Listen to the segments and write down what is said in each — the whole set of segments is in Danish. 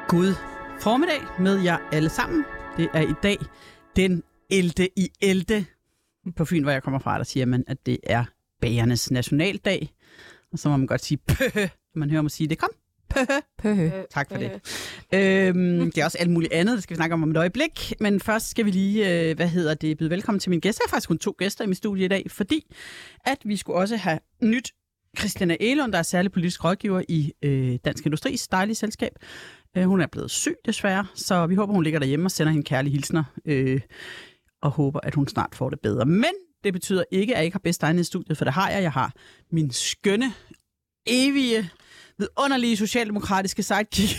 God formiddag med jer alle sammen. Det er i dag den 11. På Fyn, hvor jeg kommer fra, der siger man, at det er bagernes nationaldag. Og så må man godt sige pøhø, når man hører mig sige det. Kom, pøhø. Tak for det. Det er også alt muligt andet, det skal vi snakke om et øjeblik. Men først skal vi lige, byde velkommen til min gæst. Jeg har faktisk kun 2 gæster i mit studie i dag, fordi at vi skulle også have nyt Christina Egelund, der er særlig politisk rådgiver i Dansk Industris dejlige selskab. Hun er blevet syg, desværre, så vi håber, hun ligger derhjemme og sender hende kærlige hilsner, og håber, at hun snart får det bedre. Men det betyder ikke, at jeg ikke har bedst egnet i studiet, for det har jeg. Jeg har min skønne, evige, vidunderlige socialdemokratiske sidekick.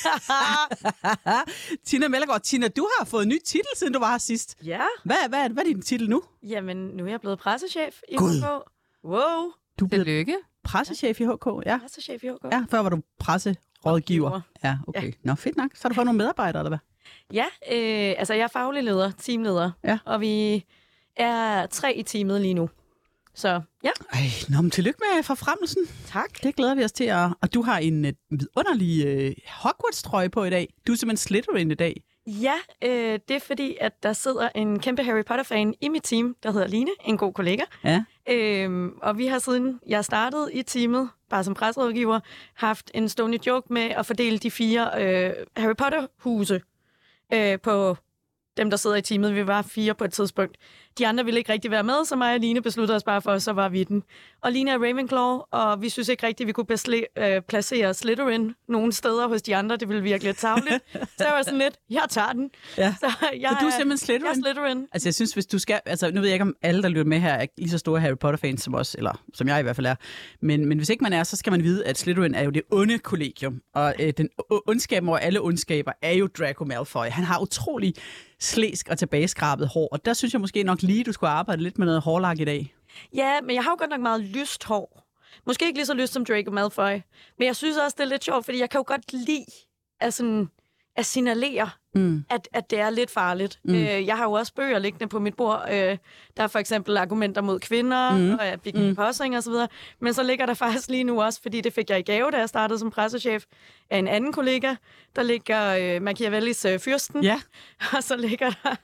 Tina Mellergaard. Tina, du har fået en ny titel, siden du var her sidst. Ja. Hvad er din titel nu? Jamen, nu er jeg blevet pressechef i God. HK. Wow. Du er blevet Tillykke. pressechef i HK, ja. Pressechef i HK. Ja, før var du presserådgiver. Ja, okay. Ja. Nå, fedt nok. Så har du fået nogle medarbejdere, eller hvad? Ja, altså jeg er faglig leder, teamleder. Ja. Og vi er 3 i teamet lige nu. Så ja. Men tillykke med forfremmelsen. Tak. Det glæder vi os til. Og du har en vidunderlig Hogwarts-trøje på i dag. Du er simpelthen Slytherin i dag. Ja, det er fordi, at der sidder en kæmpe Harry Potter-fan i mit team, der hedder Line, en god kollega. Ja. Og vi har siden jeg startede i teamet, bare som presserådgiver, haft en stående joke med at fordele de 4 Harry Potter-huse på dem, der sidder i teamet. Vi var 4 på et tidspunkt. De andre ville ikke rigtig være med, så mig og Line besluttede os bare for, så var vi den. Og Line er Ravenclaw, og vi synes ikke rigtigt, vi kunne placere Slytherin nogle steder hos de andre. Det ville virkelig lidt tarveligt. Så jeg var sådan lidt, jeg tager den. Ja. Så du er simpelthen Slytherin? Jeg er Slytherin. Altså, jeg synes, hvis du skal... Altså, nu ved jeg ikke, om alle, der lytter med her, er lige så store Harry Potter-fans som os, eller som jeg i hvert fald er. Men hvis ikke man er, så skal man vide, at Slytherin er jo det onde kollegium. Og den ondskaben over alle ondskaber er jo Draco Malfoy. Han har utrolig slæsk og tilbageskrabet hår, og der synes jeg måske nok lige, du skulle arbejde lidt med noget hårlak i dag. Ja, men jeg har jo godt nok meget lyst hår. Måske ikke lige så lyst som Draco Malfoy, men jeg synes også, det er lidt sjovt, fordi jeg kan jo godt lide at signalere, at det er lidt farligt. Jeg har jo også bøger liggende på mit bord. Der er for eksempel argumenter mod kvinder, og Big Possing og så videre. Men så ligger der faktisk lige nu også, fordi det fik jeg i gave, da jeg startede som pressechef, af en anden kollega. Der ligger Machiavellis Fyrsten. Ja. Og så ligger der...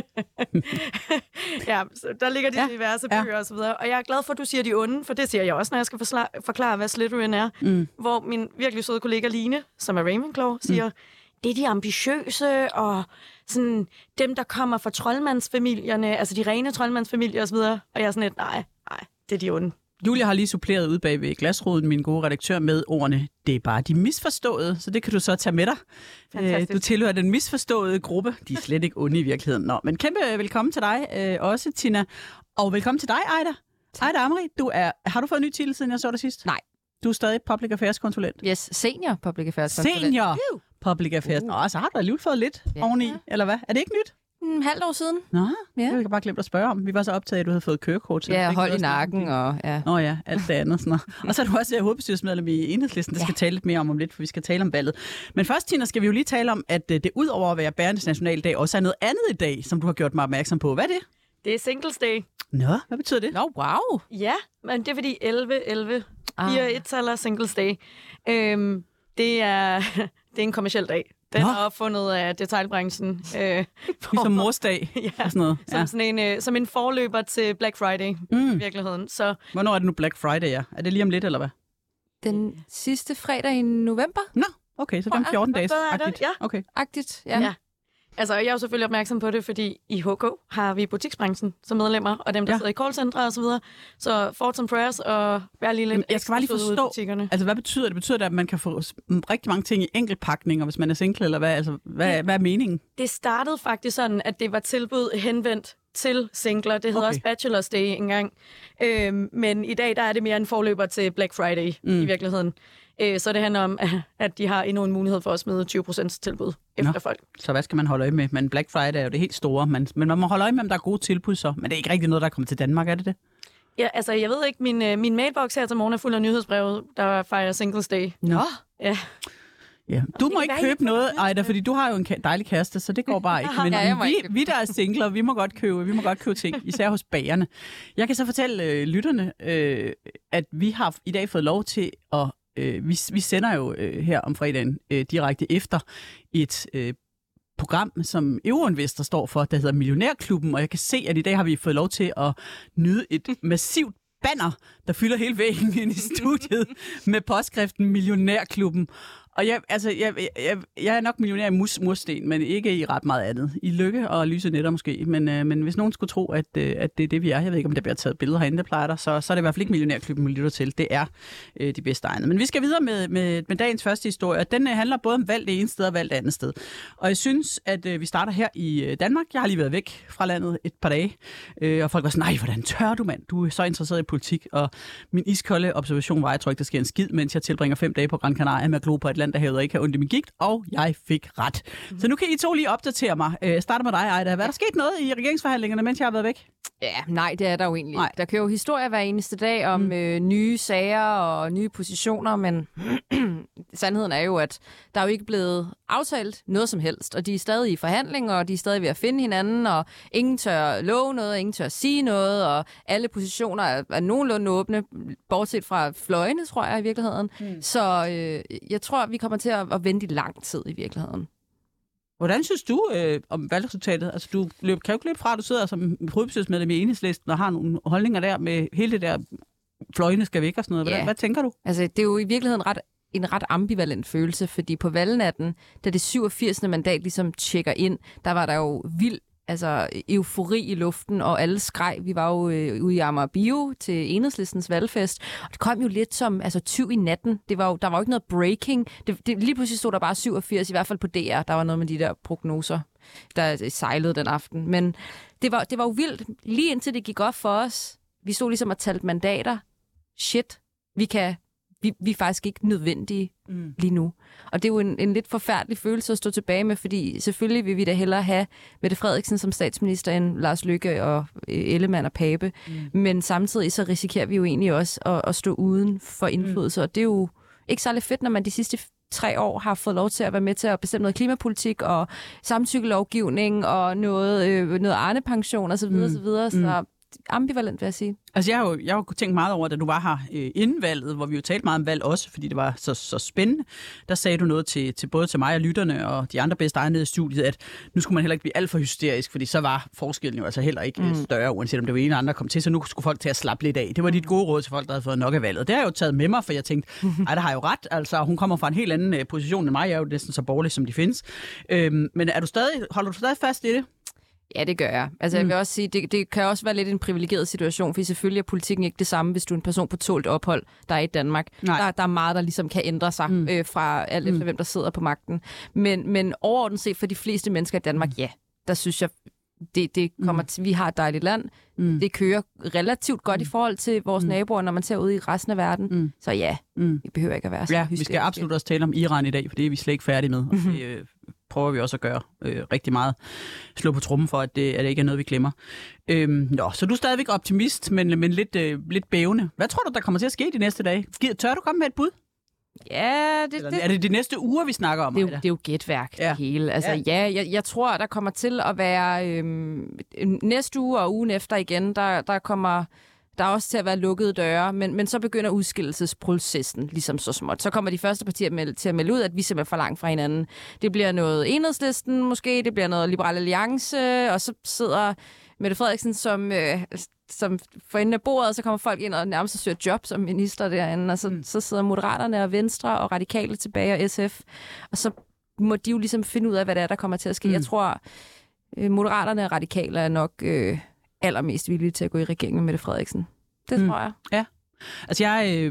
der ligger de diverse bøger og så videre. Og jeg er glad for, at du siger de onde, for det siger jeg også, når jeg skal forklare, hvad Slytherin er. Hvor min virkelig søde kollega Line, som er Ravenclaw, siger... Det er de ambitiøse, og sådan dem, der kommer fra troldmandsfamilierne, altså de rene troldmandsfamilier osv. Og jeg er sådan lidt, nej, det er de onde. Julia har lige suppleret ud bag ved glasruden, min gode redaktør, med ordene, det er bare de misforståede, så det kan du så tage med dig. Du tilhører den misforståede gruppe. De er slet ikke onde i virkeligheden. Nå, men kæmpe velkommen til dig også, Tina. Og velkommen til dig, Ejda. Ejda Amri, har du fået en ny titel, siden jeg så dig sidst? Nej. Du er stadig Public Affairs-konsulent. Yes, senior public affairs konsulent. Senior Public Affairs. Nå, så har du alligevel fået lidt oveni, eller hvad? Er det ikke nyt? Halvt år siden. Nå, det har jeg bare glemt at spørge om. Vi var så optaget, at du havde fået kørekort. Ja, hold i nakken og ja. Nå ja, alt det andet. Sådan noget. Og så er du også hovedbestyrelsesmedlem i Enhedslisten. Det skal tale lidt mere om lidt, for vi skal tale om valget. Men først, Tina, skal vi jo lige tale om, at det ud over at være bærernes nationaldag, også er noget andet i dag, som du har gjort mig opmærksom på. Hvad er det? Det er Singles Day. Nå, hvad betyder det? Nå, wow. Ja, men det er fordi 11, 4 1-taller Singles Day. Det er en kommerciel dag. Den er opfundet af detailbranchen. Ligesom morsdag og sådan noget. Som en forløber til Black Friday i virkeligheden. Så, hvornår er det nu Black Friday, ja? Er det lige om lidt, eller hvad? Den sidste fredag i november. Nå, okay, så det er om 14 dage. Ja. Okay. Agtigt, ja. Altså, jeg er jo selvfølgelig opmærksom på det, fordi i HK har vi butiksbranchen som medlemmer, og dem, der sidder i callcentre og så videre. Så thoughts and prayers og vær lige lidt jeg skal bare lige forstå, altså hvad betyder det? Betyder det, at man kan få rigtig mange ting i enkeltpakninger, hvis man er single, eller hvad? Altså, hvad er meningen? Det startede faktisk sådan, at det var tilbud henvendt til singler. Det hedder også Bachelor's Day engang. Men i dag, der er det mere en forløber til Black Friday i virkeligheden. Så det handler om, at de har endnu en mulighed for at smide 20% tilbud efter folk. Så hvad skal man holde øje med? Men Black Friday er jo det helt store. Men man må holde øje med, om der er gode tilbud så. Men det er ikke rigtig noget, der er kommet til Danmark, er det det? Ja, altså jeg ved ikke, min mailbox her til morgen er fuld af nyhedsbreve, der fejrer Singles Day. Nå. Ja. Ja. Du må ikke købe noget, Ejda, fordi du har jo en dejlig kæreste, så det går bare ikke. Men vi der er singler, vi må godt købe ting, især hos bagerne. Jeg kan så fortælle lytterne, at vi har i dag fået lov til at vi sender jo her om fredagen direkte efter et program, som Euroinvestor står for, der hedder Millionærklubben, og jeg kan se, at i dag har vi fået lov til at nyde et massivt banner, der fylder hele væggen ind i studiet med påskriften Millionærklubben. Og jeg er nok millionær i mursten, men ikke i ret meget andet. I lykke og lyse netter måske. Men hvis nogen skulle tro, at det er det, vi er, jeg ved ikke, om der bliver taget billeder herinde, det plejer der, så er det i hvert fald ikke Millionærklubben, vi lytter til. Det er de bedste egne. Men vi skal videre med dagens første historie, og den handler både om valg det ene sted og valg det andet sted. Og jeg synes, at vi starter her i Danmark. Jeg har lige været væk fra landet et par dage, og folk var sådan, nej, hvordan tør du, mand? Du er så interesseret i politik, og min iskolde observation var, jeg tror ikke, der sker en skid, mens jeg tilbringer 5 dage på Gran Canaria med at glo på et land, der hævede ikke har ondt i min gigt, og jeg fik ret. Så nu kan I to lige opdatere mig. Starter med dig, Ejda. Hvad er der sket noget i regeringsforhandlingerne, mens jeg har været væk? Ja, nej, det er der jo egentlig. Nej. Der kører jo historier hver eneste dag om nye sager og nye positioner, men sandheden er jo, at der er jo ikke blevet aftalt noget som helst, og de er stadig i forhandlinger, og de er stadig ved at finde hinanden, og ingen tør love noget, ingen tør sige noget, og alle positioner er nogenlunde åbne, bortset fra fløjene, tror jeg i virkeligheden. Så jeg tror, vi kommer til at vente i lang tid i virkeligheden. Hvordan synes du om valgresultatet? Altså, du kan jo ikke løbe fra, at du sidder som hovedbestyrelsesmedlem i Enhedslisten og har nogle holdninger der med hele det der fløjene skal væk og sådan noget. Hvad tænker du? Altså, det er jo i virkeligheden en ret ambivalent følelse, fordi på valgnatten, da det 87. mandat ligesom tjekker ind, der var der jo vild eufori i luften, og alle skreg. Vi var jo ude i Amager Bio til Enhedslistens valgfest, og det kom jo lidt som tyv i natten. Der var jo ikke noget breaking. Lige pludselig stod der bare 87, i hvert fald på DR. Der var noget med de der prognoser, der sejlede den aften. Men det var jo vildt. Lige indtil det gik op for os. Vi stod ligesom og talte mandater. Shit, vi er faktisk ikke nødvendige lige nu. Og det er jo en lidt forfærdelig følelse at stå tilbage med, fordi selvfølgelig vil vi da hellere have Mette Frederiksen som statsminister end Lars Løkke og Ellemann og Pape. Men samtidig så risikerer vi jo egentlig også at stå uden for indflydelse. Og det er jo ikke særlig fedt, når man de sidste 3 år har fået lov til at være med til at bestemme noget klimapolitik og samtykkelovgivning og noget Arne-pension osv. Så ambivalent, vil jeg sige. Altså, jeg har jo tænkt meget over, da du var her inden valget, hvor vi jo talte meget om valg også, fordi det var så spændende. Der sagde du noget til både til mig og lytterne og de andre bedste egne i studiet, at nu skulle man heller ikke blive alt for hysterisk, fordi så var forskellen jo altså heller ikke større, uanset om det var en eller anden, der kom til, så nu skulle folk til at slappe lidt af. Det var dit gode råd til folk, der havde fået nok af valget. Det har jeg jo taget med mig, for jeg tænkte, der har jo ret. Altså, hun kommer fra en helt anden position end mig. Jeg er jo næsten så borgerlig, som de findes. Men holder du stadig fast i det? Ja, det gør jeg. Altså, jeg vil også sige, det kan også være lidt en privilegeret situation, for selvfølgelig er politikken ikke det samme, hvis du er en person på tålt ophold, der er i Danmark. Der er meget, der ligesom kan ændre sig fra alt efter, hvem der sidder på magten. Men overordnet set for de fleste mennesker i Danmark, ja, der synes jeg, det kommer til, vi har et dejligt land. Det kører relativt godt i forhold til vores naboer, når man ser ud i resten af verden. Så ja, vi behøver ikke at være så hysteriske. Vi skal absolut også tale om Iran i dag, for det er vi slet ikke færdige med. Og det prøver vi også at gøre rigtig meget. Slå på trummen for, at det ikke er noget, vi glemmer. Så du er stadigvæk optimist, men lidt bævende. Hvad tror du, der kommer til at ske de næste dage? Tør du komme med et bud? Ja, er det de næste uger, vi snakker om? Det er jo gætværk, det hele. Altså, jeg tror, der kommer til at være næste uge og ugen efter igen, der kommer der også til at være lukkede døre, men så begynder udskillelsesprocessen ligesom så småt. Så kommer de første partier til at melde ud, at vi simpelthen for langt fra hinanden. Det bliver noget Enhedslisten måske, det bliver noget Liberal Alliance, og så sidder Mette Frederiksen som for enden af bordet, og så kommer folk ind og nærmest søger job som minister derinde, og så sidder Moderaterne og Venstre og Radikale tilbage og SF, og så må de jo ligesom finde ud af, hvad det er, der kommer til at ske. Jeg tror, Moderaterne og Radikale er nok allermest villige til at gå i regering med Mette Frederiksen. Det tror jeg. Ja. Altså jeg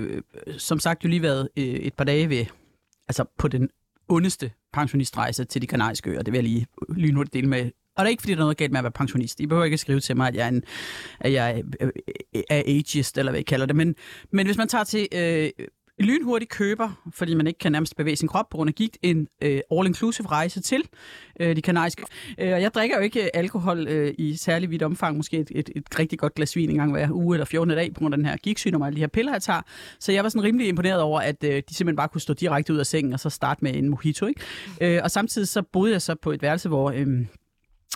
som sagt jo lige været et par dage på den ondeste pensionistrejse til de Kanariske Øer. Det vil jeg lige lynhurtigt dele med. Og det er ikke, fordi der er noget galt med at være pensionist. I behøver ikke at skrive til mig, at jeg er ageist, eller hvad I kalder det. Men hvis man tager til lynhurtigt køber, fordi man ikke kan nærmest bevæge sin krop på grund af gigt, en all-inclusive rejse til de Kanariske. Og jeg drikker jo ikke alkohol i særlig vidt omfang, måske et rigtig godt glas vin en gang hver uge eller 14. dag på grund af den her gigtsygdom og alle de her piller, jeg tager. Så jeg var sådan rimelig imponeret over, at de simpelthen bare kunne stå direkte ud af sengen og så starte med en mojito, ikke? Og samtidig så boede jeg så på et værelse, hvor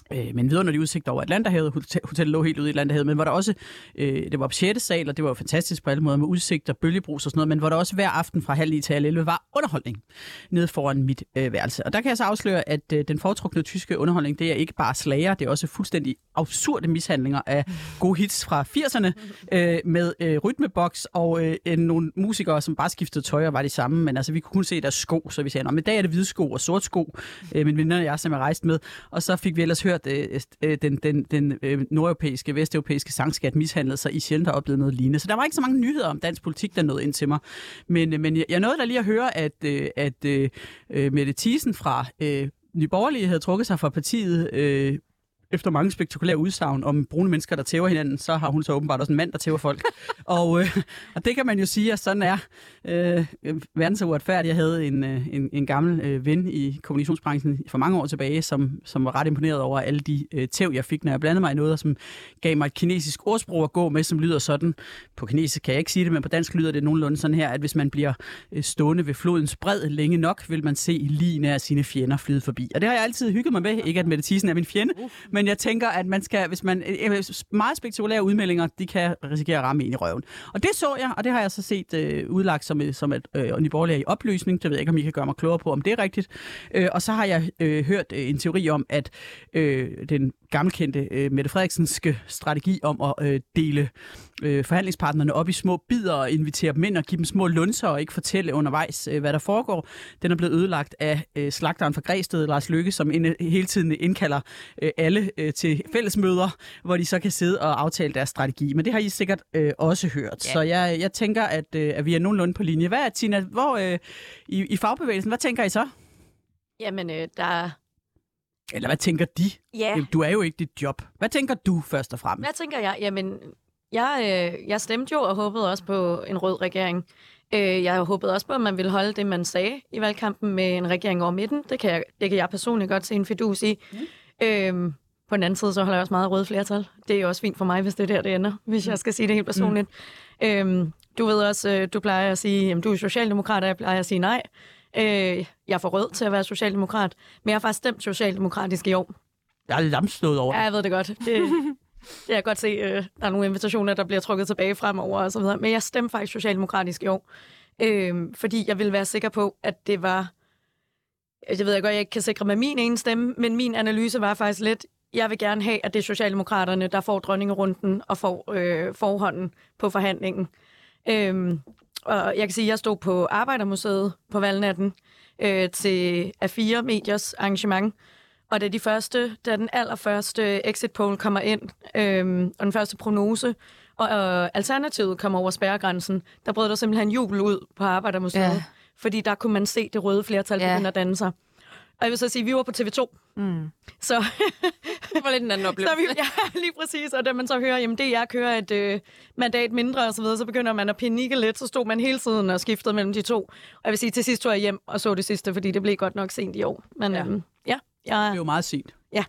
Men vidunderlig udsigt over Atlanterhavet. Hotellet lå helt ude i Atlanterhavet, men hvor der også, det var på 6. sal, og det var jo fantastisk på alle måder med udsigt og bølgebrus og sådan noget, men hvor der også hver aften fra 9:30 til 11 var underholdning nede foran mit værelse. Og der kan jeg så afsløre, at den foretrukne tyske underholdning, det er ikke bare slager, det er også fuldstændig absurde mishandlinger af gode hits fra 80'erne med rytmeboks og nogle musikere, som bare skiftede tøj og var de samme, men altså vi kunne kun se deres sko, så vi sagde, men i dag er det hvide sko og sort sko, min venner og jeg, som jeg rejste med, og så fik vi ellers hørt den nordeuropæiske, vesteuropæiske sangskat mishandlede sig i sjældent har oplevet noget lignende. Så der var ikke så mange nyheder om dansk politik, der nåede ind til mig. Men jeg nåede da lige at høre, at Mette Thiesen fra Nye Borgerlige havde trukket sig fra partiet efter mange spektakulære udsagn om brune mennesker, der tæver hinanden, så har hun så åbenbart også en mand, der tæver folk. og det kan man jo sige, at sådan er verden så uretfærdig. Jeg havde en gammel ven i kommunikationsbranchen for mange år tilbage, som var ret imponeret over alle de tæv, jeg fik, når jeg blandede mig i noget, og som gav mig et kinesisk ordsprog at gå med, som lyder sådan. På kinesisk kan jeg ikke sige det, men på dansk lyder det nogenlunde sådan her, at hvis man bliver stående ved flodens bred længe nok, vil man se ligene af sine fjender flyde forbi. Og det har jeg altid hygget mig med. Ikke at Mette Thiesen er min fjende, men jeg tænker, at man skal, hvis man meget spektakulære udmeldinger, de kan risikere at ramme en i røven. Og det så jeg, og det har jeg så set udlagt som et Nye Borgerlige i opløsning. Det ved jeg ikke, om I kan gøre mig klogere på, om det er rigtigt. Og så har jeg hørt en teori om, at den gammelkendte Mette Frederiksenske strategi om at dele forhandlingspartnerne op i små bidder og invitere dem ind og give dem små lunser og ikke fortælle undervejs, hvad der foregår. Den er blevet ødelagt af slagteren fra Græsted, Lars Løkke, som hele tiden indkalder alle til fællesmøder, hvor de så kan sidde og aftale deres strategi. Men det har I sikkert også hørt. Ja. Så jeg tænker, at vi er nogenlunde på linje. Hvad er, Tina, hvor i fagbevægelsen, hvad tænker I så? Jamen, Eller hvad tænker de? Ja. Du er jo ikke dit job. Hvad tænker du først og fremmest? Hvad tænker jeg? Jamen, jeg stemte jo og håbede også på en rød regering. Jeg håbede også på, at man ville holde det, man sagde i valgkampen med en regering over midten. Det kan jeg personligt godt se en fidus i. På den anden side, så holder jeg også meget røde flertal. Det er også fint for mig, hvis det er der, det ender, hvis jeg skal sige det helt personligt. Du ved også, du plejer at sige, at du er socialdemokrat, og jeg plejer at sige nej. Jeg er for rød til at være socialdemokrat, men jeg har faktisk stemt socialdemokratisk i år. Jeg er lamslået over det. Ja, jeg ved det godt. Det jeg kan godt se, der er nogle invitationer, der bliver trukket tilbage fremover og så videre. Men jeg stemte faktisk socialdemokratisk i år, fordi jeg ville være sikker på, at det var... Jeg ved godt, jeg ikke kan sikre med min ene stemme, men min analyse var faktisk lidt, jeg vil gerne have, at det er Socialdemokraterne, der får dronningerunden og får forhånden på forhandlingen. Og jeg kan sige, at jeg stod på Arbejdermuseet på valgnatten til A4 Mediers arrangement, og da den allerførste exit poll kommer ind, og den første prognose, og Alternativet kommer over spærregrænsen, der brød der simpelthen jubel ud på Arbejdermuseet. Ja. Fordi der kunne man se det røde flertal begynde at danne sig. Og jeg vil så sige, at vi var på TV2. Så det var lidt en anden oplevelse. Ja, lige præcis. Og da man så hører, jamen det jeg kører et mandat mindre og så videre, så begynder man at panikke lidt. Så stod man hele tiden og skiftede mellem de to. Og jeg vil sige, til sidst tog jeg hjem og så det sidste, fordi det blev godt nok sent i år. Men det er jo meget sent. Ja.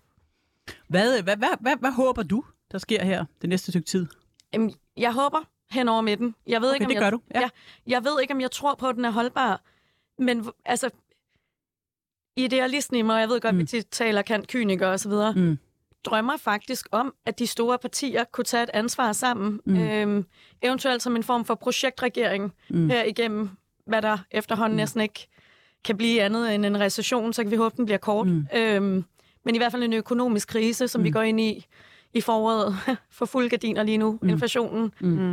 Hvad håber du, der sker her det næste stykke tid? Jeg håber hen over midten. Jeg ved ikke, om det gør du. Ja. Jeg ved ikke, om jeg tror på, at den er holdbar. Men altså, idealisten i mig, jeg ved godt, vi tit taler kynikere og så videre, drømmer faktisk om, at de store partier kunne tage et ansvar sammen. Eventuelt som en form for projektregering her igennem, hvad der efterhånden næsten ikke kan blive andet end en recession, så kan vi håbe, den bliver kort. Men i hvert fald en økonomisk krise, som vi går ind i foråret for fuld gardiner lige nu. Inflationen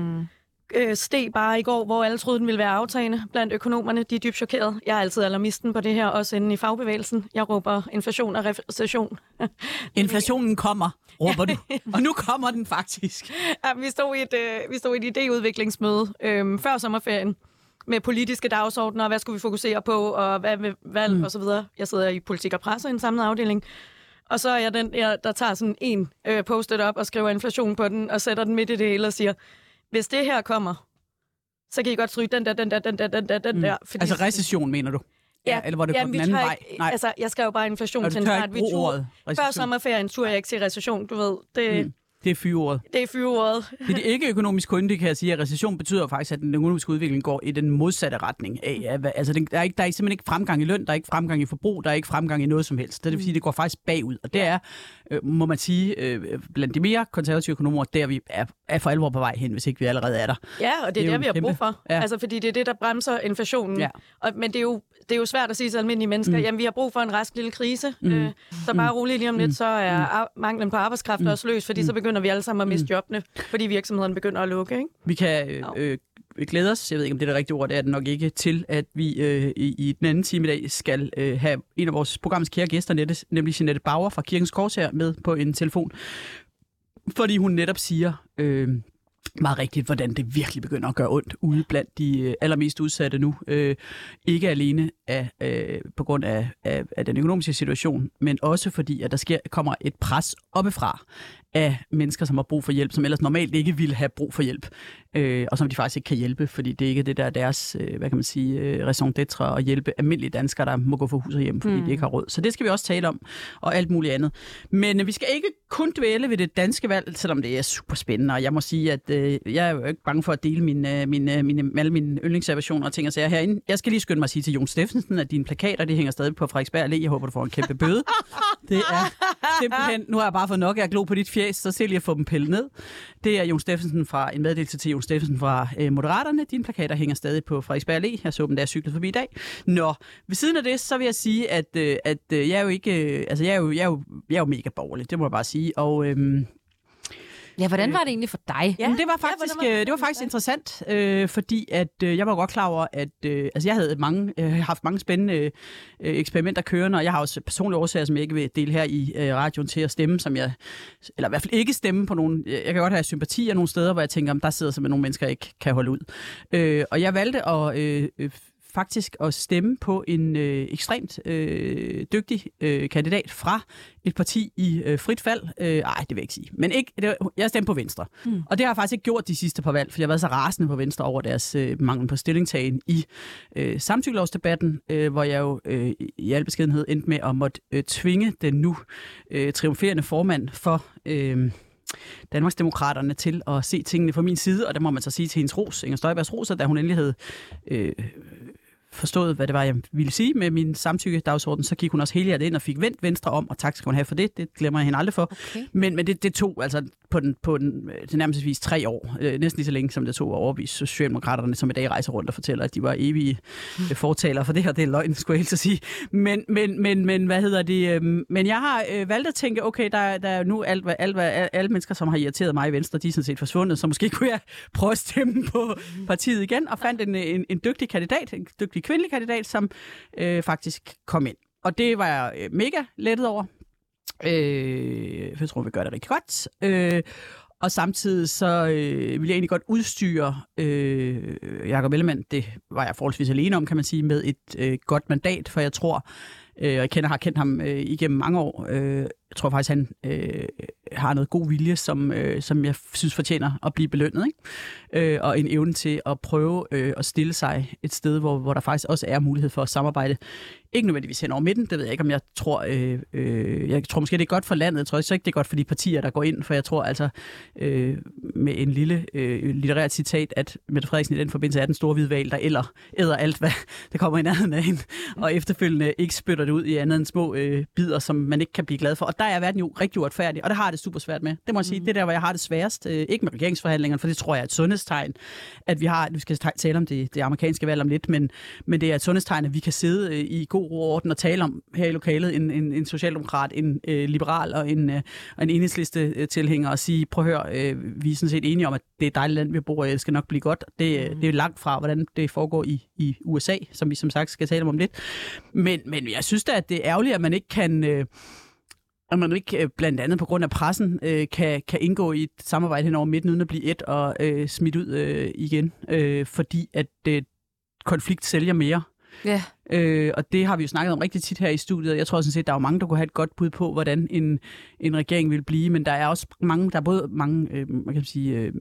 steg bare i går, hvor alle troede, den ville være aftagende blandt økonomerne. De er dybt chokeret. Jeg er altid alarmisten på det her, også inde i fagbevægelsen. Jeg råber inflation og recession. Inflationen kommer, råber du. Og nu kommer den faktisk. Ja, vi stod i et idéudviklingsmøde før sommerferien med politiske dagsordner, hvad skulle vi fokusere på, og hvad med valg og så videre. Jeg sidder i politik og presse i en samlet afdeling. Og så er jeg den, der tager sådan en post-it op og skriver inflation på den, og sætter den midt i det hele og siger, hvis det her kommer, så kan I godt stryge den der. Fordi, altså recession, mener du? Ja, eller var det på den anden vej? Nej. Altså, jeg skrev jo bare inflation til en start. Før sommerferien turde jeg ikke sige recession, du ved. Det er fyreordet. Det er fyreordet. Det er ikke økonomisk kunde, kan jeg sige, at recession betyder faktisk, at den økonomiske udvikling går i den modsatte retning af. Altså, der er simpelthen ikke fremgang i løn, der er ikke fremgang i forbrug, der er ikke fremgang i noget som helst. Det vil sige, at det går faktisk bagud. Og det er, må man sige, blandt de mere konservative økonomer, der vi er for alvor på vej hen, hvis ikke vi allerede er der. Ja, og det er vi har brug for. Ja. Altså, fordi det er det, der bremser inflationen. Ja. Men det er jo svært at sige til almindelige mennesker, jamen vi har brug for en rask lille krise, så bare roligt lige om lidt, så er manglen på arbejdskraft også løs, fordi så begynder vi alle sammen at miste jobbene, fordi virksomhederne begynder at lukke. Ikke? Vi kan glæde os, jeg ved ikke, om det er det rigtige ord, det er det nok ikke, til at vi i den anden time i dag skal have en af vores programs kære gæster, nemlig Jeanette Bauer fra Kirkens Korshær, med på en telefon, fordi hun netop siger meget rigtigt, hvordan det virkelig begynder at gøre ondt ude blandt de allermest udsatte nu. Ikke alene på grund af den økonomiske situation, men også fordi, at der kommer et pres oppefra af mennesker, som har brug for hjælp, som ellers normalt ikke ville have brug for hjælp, og som de faktisk ikke kan hjælpe, fordi det ikke er det, der er deres, hvad kan man sige, raison d'être at hjælpe almindelige danskere, der må gå for hus og hjem, fordi de ikke har råd. Så det skal vi også tale om, og alt muligt andet. Men vi skal ikke kun dvæle ved det danske valg, selvom det er super spændende, og jeg må sige, at jeg er jo ikke bange for at dele alle mine yndlingsservationer og ting og sager herinde. Jeg skal lige skynde mig at sige til Jon Steffensen, at dine plakater, de hænger stadig på Frederiksberg Allé. Jeg håber, du får en kæmpe bøde. Det er simpelthen, nu har jeg bare fået nok af at glo på dit fjæs, så se lige at få dem pillet ned. Det er Jon Steffensen fra en meddelelse til Jon Steffensen fra Moderaterne. Dine plakater hænger stadig på Frederiksberg Allé. Jeg så dem, da jeg cyklede forbi i dag. Nå, ved siden af det, så vil jeg sige, at jeg er jo ikke, altså jeg er jo mega borgerlig, det må jeg bare sige, og ja, hvordan var det egentlig for dig? Ja, det var faktisk interessant, fordi at jeg var godt klar over, at altså jeg havde haft mange spændende eksperimenter kørende, og jeg har også personlige årsager, som jeg ikke vil dele her i radioen til at stemme, eller i hvert fald ikke stemme på nogen. Jeg kan godt have sympatier nogle steder, hvor jeg tænker, der sidder simpelthen nogle mennesker, jeg ikke kan holde ud. Og jeg valgte faktisk at stemme på en ekstremt dygtig kandidat fra et parti i frit fald. Det vil jeg ikke sige. Men jeg stemte på Venstre. Og det har jeg faktisk ikke gjort de sidste par valg, for jeg har været så rasende på Venstre over deres mangel på stillingtagen i samtykkelovsdebatten, hvor jeg jo i al beskedenhed endte med at måtte tvinge den nu triumferende formand for Danmarksdemokraterne til at se tingene fra min side, og der må man så sige til hendes ros, Inger Støjbergs ros, da hun endelig havde forstået, hvad det var, jeg ville sige med min samtykkedagsorden, så gik hun også helhjertet ind og fik vendt Venstre om, og tak skal hun have for det. Det glemmer jeg hende aldrig for. Okay. Men det tog altså på den til nærmest 3 år, næsten lige så længe, som det tog at overbevise Socialdemokraterne, som i dag rejser rundt og fortæller, at de var evige fortalere for det her. Det er løgn, skulle jeg helt så sige. Men hvad hedder det? Men jeg har valgt at tænke, okay, der er nu alle mennesker, som har irriteret mig i Venstre, de er sådan set forsvundet, så måske kunne jeg prøve at stemme på partiet igen, og fandt en dygtig kandidat, en dygtig kvindelig kandidat, som faktisk kom ind. Og det var jeg mega lettet over. Jeg tror, vi gør det rigtig godt. Og samtidig så vil jeg egentlig godt udstyre Jakob Ellemann, det var jeg forholdsvis alene om, kan man sige, med et godt mandat, for jeg tror, jeg har kendt ham igennem mange år. Jeg tror faktisk, han har noget god vilje, som jeg synes fortjener at blive belønnet, ikke? Og en evne til at prøve at stille sig et sted, hvor der faktisk også er mulighed for at samarbejde. Ikke nødvendigvis hen over midten, det ved jeg ikke, om jeg tror. Jeg tror måske, det er godt for landet. Jeg tror ikke, det er godt for de partier, der går ind, for jeg tror altså, med en lille litterært citat, at Mette Frederiksen i den forbindelse er den store hvide hval, der æder alt, hvad der kommer i nærheden af hende, og efterfølgende ikke spytter det ud i andet end små bidder, som man ikke kan blive glad for. Og der er verden jo rigtig uretfærdig, og det har det super svært med. Det må jeg sige, det er der, hvor jeg har det sværest. Ikke med regeringsforhandlingerne, for det tror jeg er et sundhedstegn, at vi skal tale om det amerikanske valg om lidt, men det er et sundhedstegn, at vi kan sidde i god ro og orden og tale om her i lokalet en socialdemokrat, en liberal og en Enhedsliste tilhænger og sige, prøv at høre, vi er sådan set enige om, at det er et dejligt land, vi bor i, det skal nok blive godt. Det er langt fra, hvordan det foregår i USA, som vi som sagt skal tale om lidt. Men jeg synes da, at det er ærgerligt, at man ikke kan at man ikke blandt andet på grund af pressen kan indgå i et samarbejde hen over midten, uden at blive et og smidt ud igen, fordi at konflikt sælger mere. Ja. Og det har vi jo snakket om rigtig tit her i studiet. Jeg tror sådan set, der er jo mange, der kunne have et godt bud på, hvordan en regering vil blive, men der er også mange, der er både mange, man kan sige,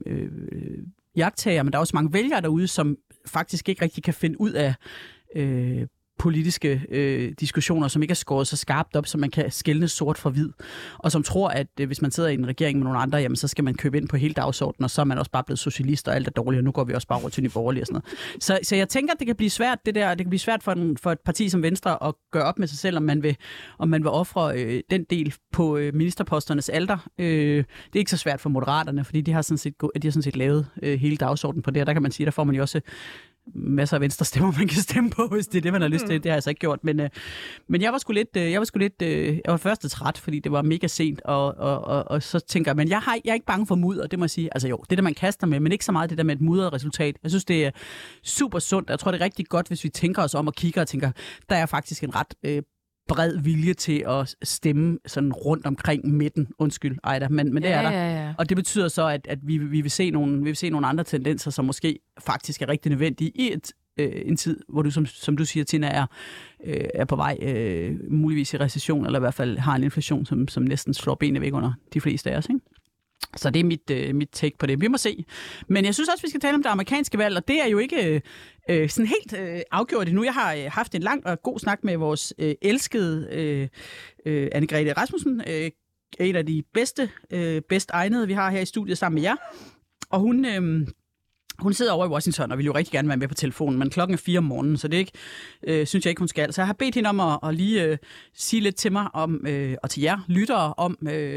jagttager, men der er også mange vælgere derude, som faktisk ikke rigtig kan finde ud af politiske diskussioner, som ikke er skåret så skarpt op, så man kan skelne sort fra hvid, og som tror, at hvis man sidder i en regering med nogle andre, jamen, så skal man købe ind på hele dagsordenen, og så er man også bare blevet socialist, og alt er dårligt, og nu går vi også bare over til Nye Borgerlige og sådan noget. Så jeg tænker, at det kan blive svært, det kan blive svært for et parti som Venstre at gøre op med sig selv, om man vil ofre den del på ministerposternes alter. Det er ikke så svært for Moderaterne, fordi de har sådan set lavet hele dagsordenen på det, og der kan man sige, der får man jo også masser af venstre stemmer, man kan stemme på, hvis det er det, man har lyst til. Det har jeg altså ikke gjort, men jeg var først træt, fordi det var mega sent, og så tænker jeg, men jeg er ikke bange for mudder, det må jeg sige. Altså jo, det der, man kaster med, men ikke så meget det der med et mudret resultat. Jeg synes, det er super sundt. Jeg tror, det er rigtig godt, hvis vi tænker os om og kigger og tænker, der er faktisk en ret bred vilje til at stemme sådan rundt omkring midten. Undskyld, Ejda, men det er der. Ja. Og det betyder så, at vi vil se nogle andre tendenser, som måske faktisk er rigtig nødvendige i en tid, hvor du, som du siger, Tina, er på vej muligvis i recession, eller i hvert fald har en inflation, som næsten slår benene væk under de fleste af os, ikke? Så det er mit take på det. Vi må se. Men jeg synes også, vi skal tale om det amerikanske valg, og det er jo ikke sådan helt afgjort endnu. Jeg har haft en lang og god snak med vores elskede Anne-Grethe Rasmussen, en af de bedst egnede, vi har her i studiet sammen med jer. Og hun sidder over i Washington og vil jo rigtig gerne være med på telefonen, men klokken er 4 om morgenen, så det ikke, synes jeg ikke, hun skal. Så jeg har bedt hende om at lige sige lidt til mig om, og til jer lyttere om,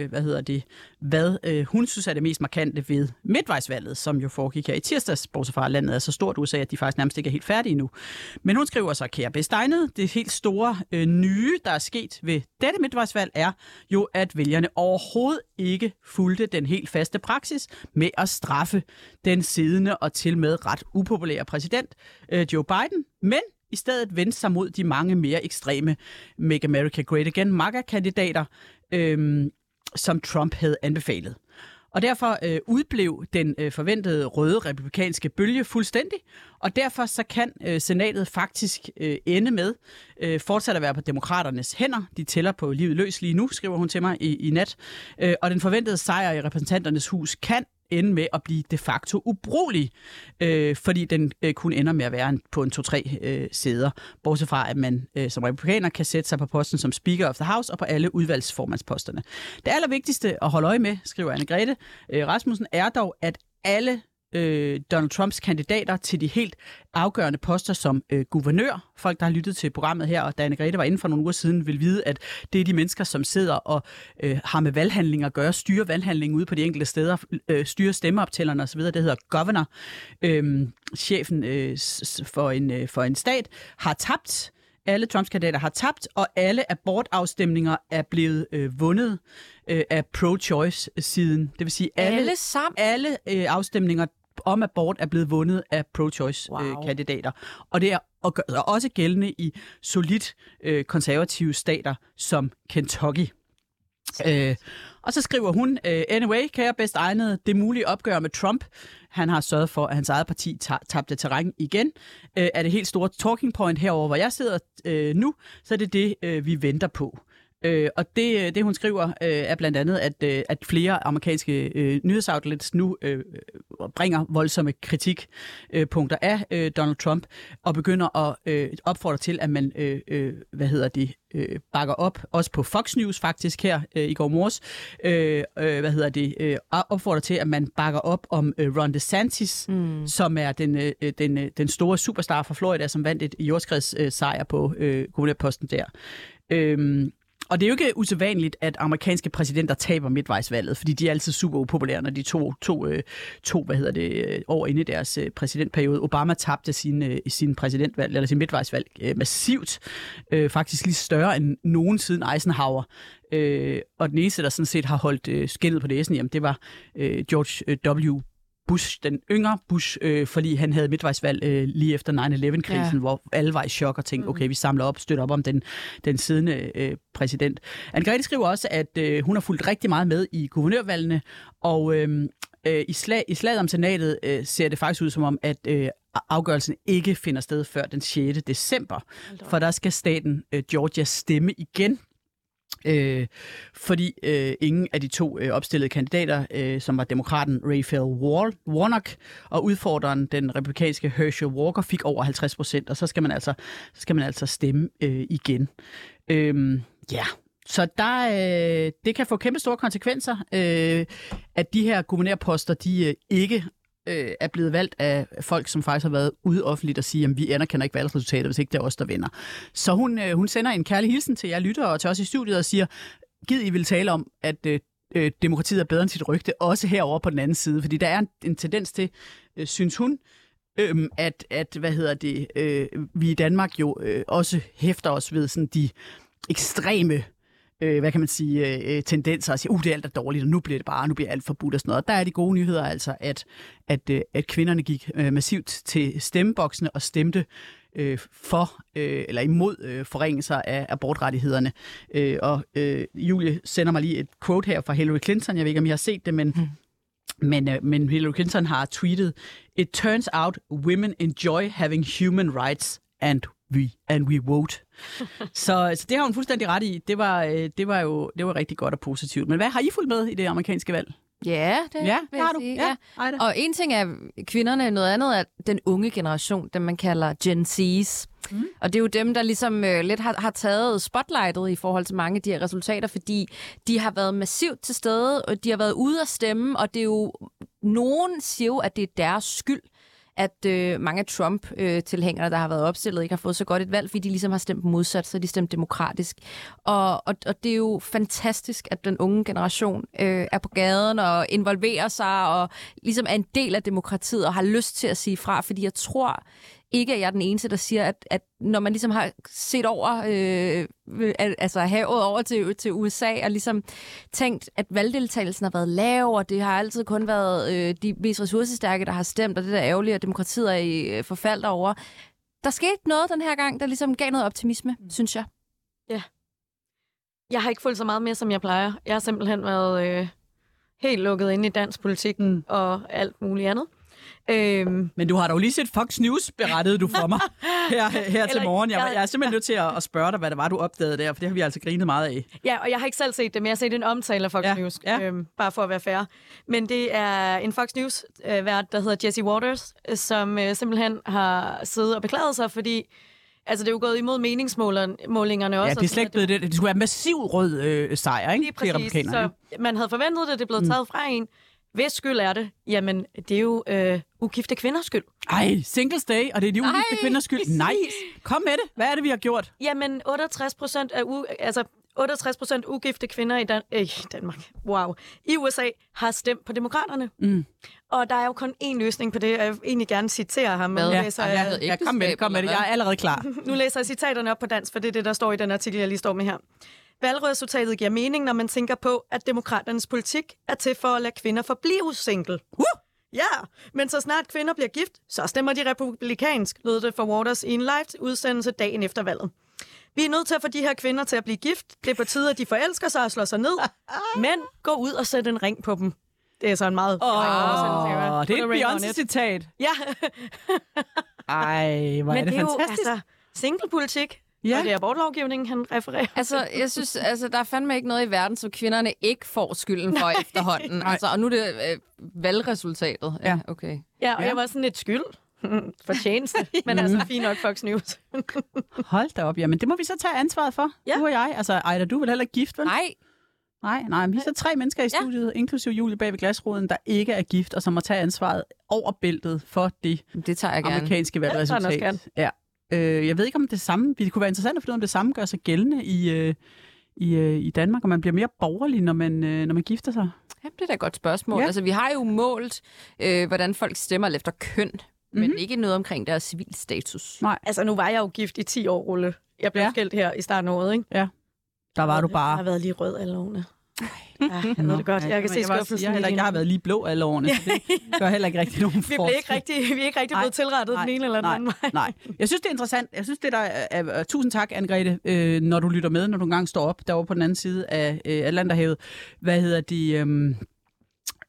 hvad hun synes er det mest markante ved midtvejsvalget, som jo foregik her i tirsdags, bortset fra landet er så stort USA, at de faktisk nærmest ikke er helt færdige nu. Men hun skriver så, kære bedst egnede, det helt store nye, der er sket ved dette midtvejsvalg, er jo, at vælgerne overhovedet ikke fulgte den helt faste praksis med at straffe den siddende og til med ret upopulære præsident Joe Biden, men i stedet vendte sig mod de mange mere ekstreme Make America Great Again MAGA-kandidater, som Trump havde anbefalet. Og derfor udblev den forventede røde republikanske bølge fuldstændig, og derfor så kan senatet faktisk ende med fortsat at være på demokraternes hænder. De tæller på livet løs lige nu, skriver hun til mig i nat. Og den forventede sejr i repræsentanternes hus kan ende med at blive de facto ubrugelig, fordi den kun ender med at være på en 2-3 sæder, bortset fra, at man som republikaner kan sætte sig på posten som Speaker of the House og på alle udvalgsformandsposterne. Det allervigtigste at holde øje med, skriver Anne-Grethe Rasmussen, er dog, at alle Donald Trumps kandidater til de helt afgørende poster som guvernør. Folk, der har lyttet til programmet her, og da Anne-Grethe var inde for nogle uger siden, vil vide, at det er de mennesker, som sidder og har med valghandlinger at gøre, styrer valghandlingen ude på de enkelte steder, styrer stemmeoptællerne osv. Det hedder governor. Chefen for en stat har tabt. Alle Trumps kandidater har tabt, og alle abortafstemninger er blevet vundet af pro-choice-siden. Det vil sige, alle afstemninger om abort er blevet vundet af pro-choice-kandidater. Og det er også gældende i solidt konservative stater som Kentucky. Og så skriver hun, anyway, kære bedst egnede, det mulige opgør med Trump. Han har sørget for, at hans eget parti tabte terræn igen. Er det helt store talking point herover, hvor jeg sidder nu, så er det vi venter på. Og det hun skriver, er blandt andet, at flere amerikanske nyhedsoutlets nu bringer voldsomme kritikpunkter af Donald Trump, og begynder at opfordre til, at man bakker op, også på Fox News faktisk her i går morges, opfordrer til, at man bakker op om Ron DeSantis, som er den store superstar fra Florida, som vandt et jordskredssejr på guvernørposten der. Og det er jo ikke usædvanligt, at amerikanske præsidenter taber midtvejsvalget, fordi de er altid super upopulære, når de to år inde i deres præsidentperiode. Obama tabte sin præsidentvalg, eller sin midtvejsvalg massivt, faktisk lige større end nogen siden Eisenhower. Og den eneste, der sådan set har holdt skindet på næsen, jamen, det var George W. Bush, den yngre Bush, fordi han havde midtvejsvalg lige efter 9/11-krisen, hvor alle var i chok og tænkte, okay, vi samler op, støtter op om den siddende præsident. Anne-Grethe skriver også, at hun har fulgt rigtig meget med i guvernørvalgene, og i slaget om senatet ser det faktisk ud som om, at afgørelsen ikke finder sted før den 6. december, for der skal staten Georgia stemme igen Fordi ingen af de to opstillede kandidater, som var demokraten Raphael Warnock og udfordreren, den republikanske Herschel Walker, fik over 50%, og så skal man altså stemme igen. Så det kan få kæmpe store konsekvenser, at de her guvernørposter, de ikke er blevet valgt af folk, som faktisk har været ude offentligt og sige, at vi anerkender ikke valgresultatet, hvis ikke det er os, der vinder. Så hun sender en kærlig hilsen til jer lyttere og til os i studiet og siger, gid I vil tale om, at demokratiet er bedre end sit rygte, også herover på den anden side. Fordi der er en tendens til, synes hun, at vi i Danmark jo også hæfter os ved sådan de ekstreme tendenser og siger, det er alt er dårligt, og nu bliver alt forbudt og sådan noget. Der er de gode nyheder altså, at kvinderne gik massivt til stemmeboksene og stemte for eller imod forringelser af abortrettighederne. Julie sender mig lige et quote her fra Hillary Clinton. Jeg ved ikke, om I har set det, men Hillary Clinton har tweetet, "It turns out women enjoy having human rights and we vote." så det har hun fuldstændig ret i. Det var jo rigtig godt og positivt. Men hvad har I fulgt med i det amerikanske valg? Ja, det vil jeg sige. Ja. Og en ting er kvinderne, noget andet er den unge generation, dem man kalder Gen Z's. Og det er jo dem, der ligesom lidt har taget spotlightet i forhold til mange af de her resultater, fordi de har været massivt til stede, og de har været ude at stemme, og det er jo, nogen siger jo, at det er deres skyld, at mange af Trump-tilhængere, der har været opstillet, ikke har fået så godt et valg, fordi de ligesom har stemt modsat, så de stemt demokratisk. Og det er jo fantastisk, at den unge generation er på gaden og involverer sig og ligesom er en del af demokratiet og har lyst til at sige fra, fordi jeg tror ikke, at jeg er den eneste, der siger, at når man ligesom har set over, havet over til USA og ligesom tænkt, at valgdeltagelsen har været lav, og det har altid kun været de mest ressourcestærke, der har stemt, og det der ærgerlige, at demokratiet er i forfald derovre. Der skete noget den her gang, der ligesom gav noget optimisme, synes jeg. Ja. Jeg har ikke fulgt så meget mere, som jeg plejer. Jeg har simpelthen været helt lukket inde i dansk politik og alt muligt andet. Men du har dog lige set Fox News, berettede du for mig her til morgen. Jeg er simpelthen nødt til at spørge dig, hvad det var, du opdagede der, for det har vi altså grinet meget af. Ja, og jeg har ikke selv set det, men jeg har set en omtale af Fox News, bare for at være fair. Men det er en Fox News-vært, der hedder Jesse Waters, som simpelthen har siddet og beklaget sig, fordi altså, det er jo gået imod meningsmålingerne også. Ja, det er slet ikke blevet det. Det skulle være massiv rød sejr, ikke? Lige præcis, så man havde forventet det, det er blevet taget fra en. Hvis skyld er det, jamen, det er jo ugifte kvinders skyld. Ej, Singles Day, og det er de ugifte kvinders skyld. Nej, kom med det. Hvad er det, vi har gjort? Jamen, 68% ugifte kvinder i Danmark, i USA har stemt på demokraterne. Og der er jo kun én løsning på det, og jeg vil egentlig gerne citere ham. Kom med det. Jeg er allerede klar. Nu læser jeg citaterne op på dansk, for det er det, der står i den artikel, jeg lige står med her. Valgresultatet giver mening, når man tænker på, at demokraternes politik er til for at lade kvinder forblive single. Ja, men så snart kvinder bliver gift, så stemmer de republikansk, lød det for Waters i en live-udsendelse dagen efter valget. Vi er nødt til at få de her kvinder til at blive gift. Det er på tide, at de forelsker sig og slår sig ned. Men gå ud og sæt en ring på dem. Det er så en meget... det er et Beyoncé-citat. Ja. Ej, hvor er det fantastisk. Men det er jo altså singlepolitik. Ja. Og det er abortlovgivningen, han refererer. Altså, jeg synes, der er fandme ikke noget i verden, som kvinderne ikke får skylden for efterhånden. Altså, og nu er det valgresultatet. Ja, okay. Ja, og jeg var sådan lidt skyld. Fortjeneste. Men altså, fint nok Fox News. Hold da op. Jamen, det må vi så tage ansvaret for. Ja. Du og jeg. Altså, Ejda, du vil heller ikke gift, vel? Nej, vi er så 3 mennesker i studiet, inklusive Julie bag ved glasruden, der ikke er gift, og som må tage ansvaret over bæltet for det tager jeg amerikanske valgresultat. Ja. Jeg ved ikke, om det samme... Det kunne være interessant at finde ud af, om det samme gør sig gældende i Danmark, og man bliver mere borgerlig, når man gifter sig. Ja, det er da et godt spørgsmål. Ja. Altså, vi har jo målt, hvordan folk stemmer efter køn, men ikke noget omkring deres civilstatus. Nej. Altså, nu var jeg jo gift i 10 år, Rulle. Jeg blev skilt her i starten af året, ikke? Ja. Der var du bare... Jeg har været lige rød alle årene. Ja, jeg ved det godt. Jeg kan se skuffelsen. Jeg har været lige blå alle årene, så det gør heller ikke rigtig nogen forskel. Vi er ikke rigtig blevet tilrettet den ene eller den anden vej. Nej. Jeg synes, det er interessant. Jeg synes, det der er... Tusind tak, Anne-Grethe, når du lytter med, når du engang står op derovre på den anden side af Atlanterhavet. Det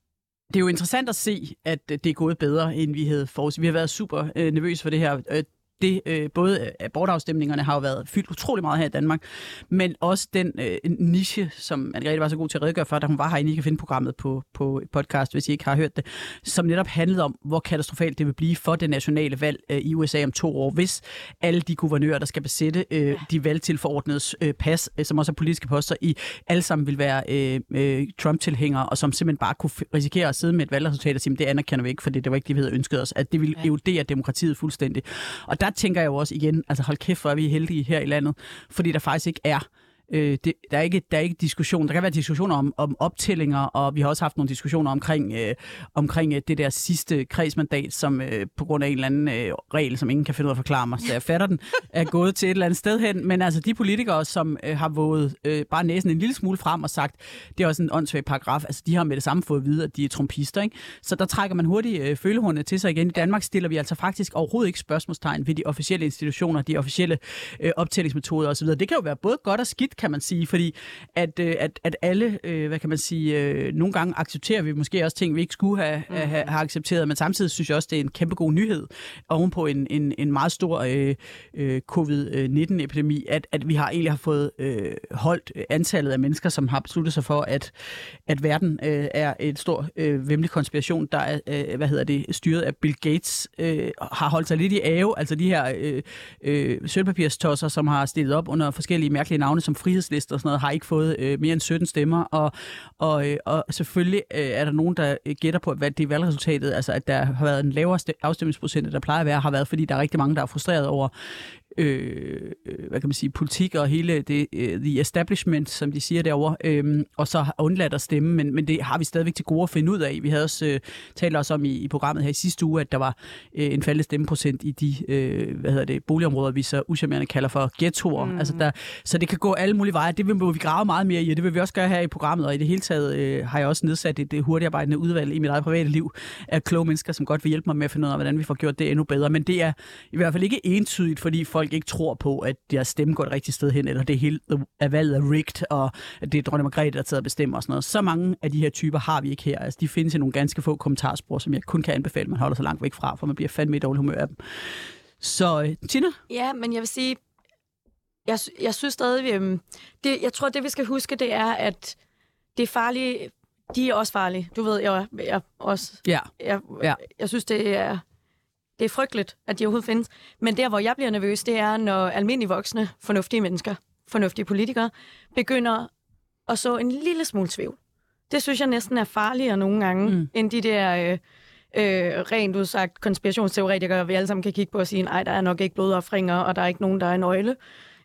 er jo interessant at se, at det er gået bedre, end vi havde forudset. Vi har været super nervøse for det her. både abortafstemningerne har jo været fyldt utrolig meget her i Danmark, men også den niche, som Anne-Grethe var så god til at redegøre for, da hun var herinde, I kan finde programmet på et podcast, hvis I ikke har hørt det, som netop handlede om, hvor katastrofalt det vil blive for det nationale valg i USA om 2 år, hvis alle de guvernører, der skal besætte de valgtilforordnedes pas, som også er politiske poster, alle sammen vil være Trump-tilhængere, og som simpelthen bare kunne risikere at sidde med et valgresultat og sige, det anerkender vi ikke, for det var ikke det, vi havde ønsket os, at det ville erodere demokratiet fuldstændig. Og der tænker jeg jo også igen, altså hold kæft, hvor er vi heldige her i landet, fordi der faktisk ikke er der er ikke diskussion. Der kan være diskussioner om optællinger, og vi har også haft nogle diskussioner omkring det der sidste kredsmandat, som på grund af en eller anden regel, som ingen kan finde ud af at forklare mig, så jeg fatter den, er gået til et eller andet sted hen. Men altså de politikere, som har våget bare næsen en lille smule frem og sagt, det er også en åndssvag paragraf, altså de har med det samme fået at vide, at de er trumpister, ikke? Så der trækker man hurtigt følehornene til sig igen. I Danmark stiller vi altså faktisk overhovedet ikke spørgsmålstegn ved de officielle institutioner, de officielle optællingsmetoder osv. Det kan jo være både godt og skidt, kan man sige, fordi at alle, hvad kan man sige, nogle gange accepterer vi måske også ting, vi ikke skulle have accepteret, men samtidig synes jeg også, det er en kæmpe god nyhed ovenpå en meget stor covid-19-epidemi, at vi egentlig har fået holdt antallet af mennesker, som har besluttet sig for, at verden er et stor væmmelig konspiration, der er, styret af Bill Gates, har holdt sig lidt i ave, altså de her sølvpapirstosser, som har stillet op under forskellige mærkelige navne, som frihedslister og sådan noget, har ikke fået mere end 17 stemmer, og selvfølgelig er der nogen, der gætter på, hvad det er valgresultatet, altså at der har været en lavere afstemningsprocent, der plejer at være, har været, fordi der er rigtig mange, der er frustreret over hvad kan man sige, politik og hele det the establishment, som de siger derovre, og så har undladt at stemme, men det har vi stadigvæk til gode at finde ud af. Vi havde også talt også om i programmet her i sidste uge, at der var en faldende stemmeprocent i de boligområder, vi så uschammerende kalder for ghettoer. Altså så det kan gå alle mulige veje. Det vil vi grave meget mere i, og det vil vi også gøre her i programmet, og i det hele taget har jeg også nedsat et hurtigarbejdende udvalg i mit eget private liv af kloge mennesker, som godt vil hjælpe mig med at finde ud af, hvordan vi får gjort det endnu bedre. Men det er i hvert fald ikke entydigt, fordi folk ikke tror på, at deres stemme går det rigtige sted hen, eller det hele er valget er rigged, og at det er dronning Margrethe, der tager og bestemmer og sådan noget. Så mange af de her typer har vi ikke her. Altså, de findes i nogle ganske få kommentarspor, som jeg kun kan anbefale, man holder så langt væk fra, for man bliver fandme i dårlig humør af dem. Så, Tina? Ja, men jeg vil sige, jeg synes stadig, jeg tror, det vi skal huske, det er, at det er farligt. De er også farlige. Du ved, jeg også. Ja. Jeg synes, det er frygteligt, at de overhovedet findes. Men der, hvor jeg bliver nervøs, det er, når almindelige voksne, fornuftige mennesker, fornuftige politikere, begynder at så en lille smule tvivl. Det synes jeg næsten er farligere nogle gange, end de der rent udsagt konspirationsteoretikere, vi alle sammen kan kigge på og sige, nej, der er nok ikke blodoffringer, og der er ikke nogen, der er en nøgle.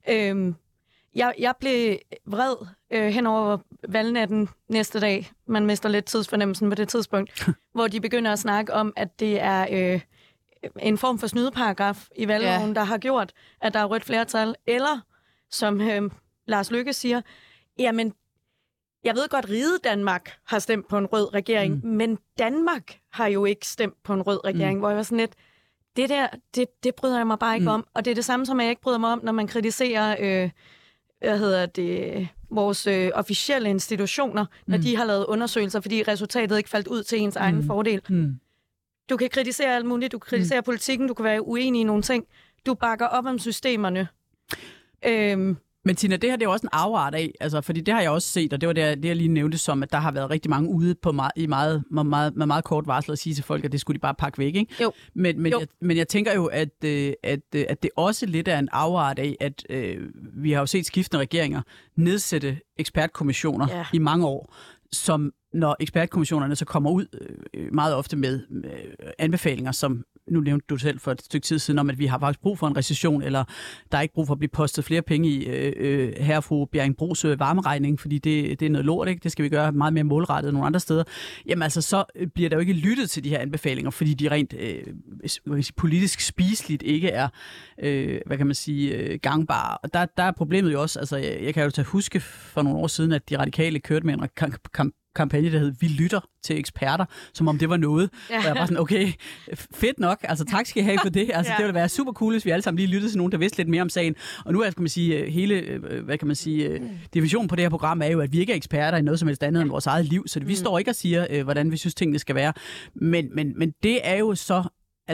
Jeg blev vred hen over valgnatten næste dag. Man mister lidt tidsfornemmelsen på det tidspunkt, hvor de begynder at snakke om, at det er en form for snydeparagraf i valgloven, der har gjort, at der er rødt flertal. Eller, som Lars Løkke siger, jamen, jeg ved godt, Ride Danmark har stemt på en rød regering, men Danmark har jo ikke stemt på en rød regering, hvor jeg var sådan lidt, det der, det bryder jeg mig bare ikke om. Og det er det samme, som jeg ikke bryder mig om, når man kritiserer vores officielle institutioner, når de har lavet undersøgelser, fordi resultatet ikke faldt ud til ens egen fordel. Du kan kritisere alt muligt, du kan kritisere politikken, du kan være uenig i nogle ting. Du bakker op om systemerne. Men Tina, det her det er jo også en afart af, altså, fordi det har jeg også set, og det var det, jeg lige nævnte som, at der har været rigtig mange ude på med meget kort varsel at sige til folk, at det skulle de bare pakke væk, ikke? Jo. Men jeg tænker jo, at det også lidt er en afart af, at vi har jo set skiftende regeringer nedsætte ekspertkommissioner i mange år, som når ekspertkommissionerne så kommer ud meget ofte med anbefalinger, som nu nævnte du selv for et stykke tid siden, om at vi har faktisk brug for en recession, eller der er ikke brug for at blive postet flere penge i herre og fru Bjerringbros varmeregning, fordi det er noget lort, ikke? Det skal vi gøre meget mere målrettet nogle andre steder. Jamen altså, så bliver der jo ikke lyttet til de her anbefalinger, fordi de rent politisk spiseligt ikke er, hvad kan man sige, gangbare. Og der er problemet jo også, altså jeg kan jo huske for nogle år siden, at de radikale kørte med en kampagne, der hed Vi lytter til eksperter, som om det var noget. Og jeg var sådan, okay, fedt nok, altså tak skal I have for det. Altså det ville være super cool, hvis vi alle sammen lige lyttede til nogen, der vidste lidt mere om sagen. Og nu er, kan man sige, hele, hvad kan man sige, divisionen på det her program er jo, at vi ikke er eksperter i noget som helst andet end vores eget liv, så vi står ikke og siger, hvordan vi synes tingene skal være. Men det er jo så, altså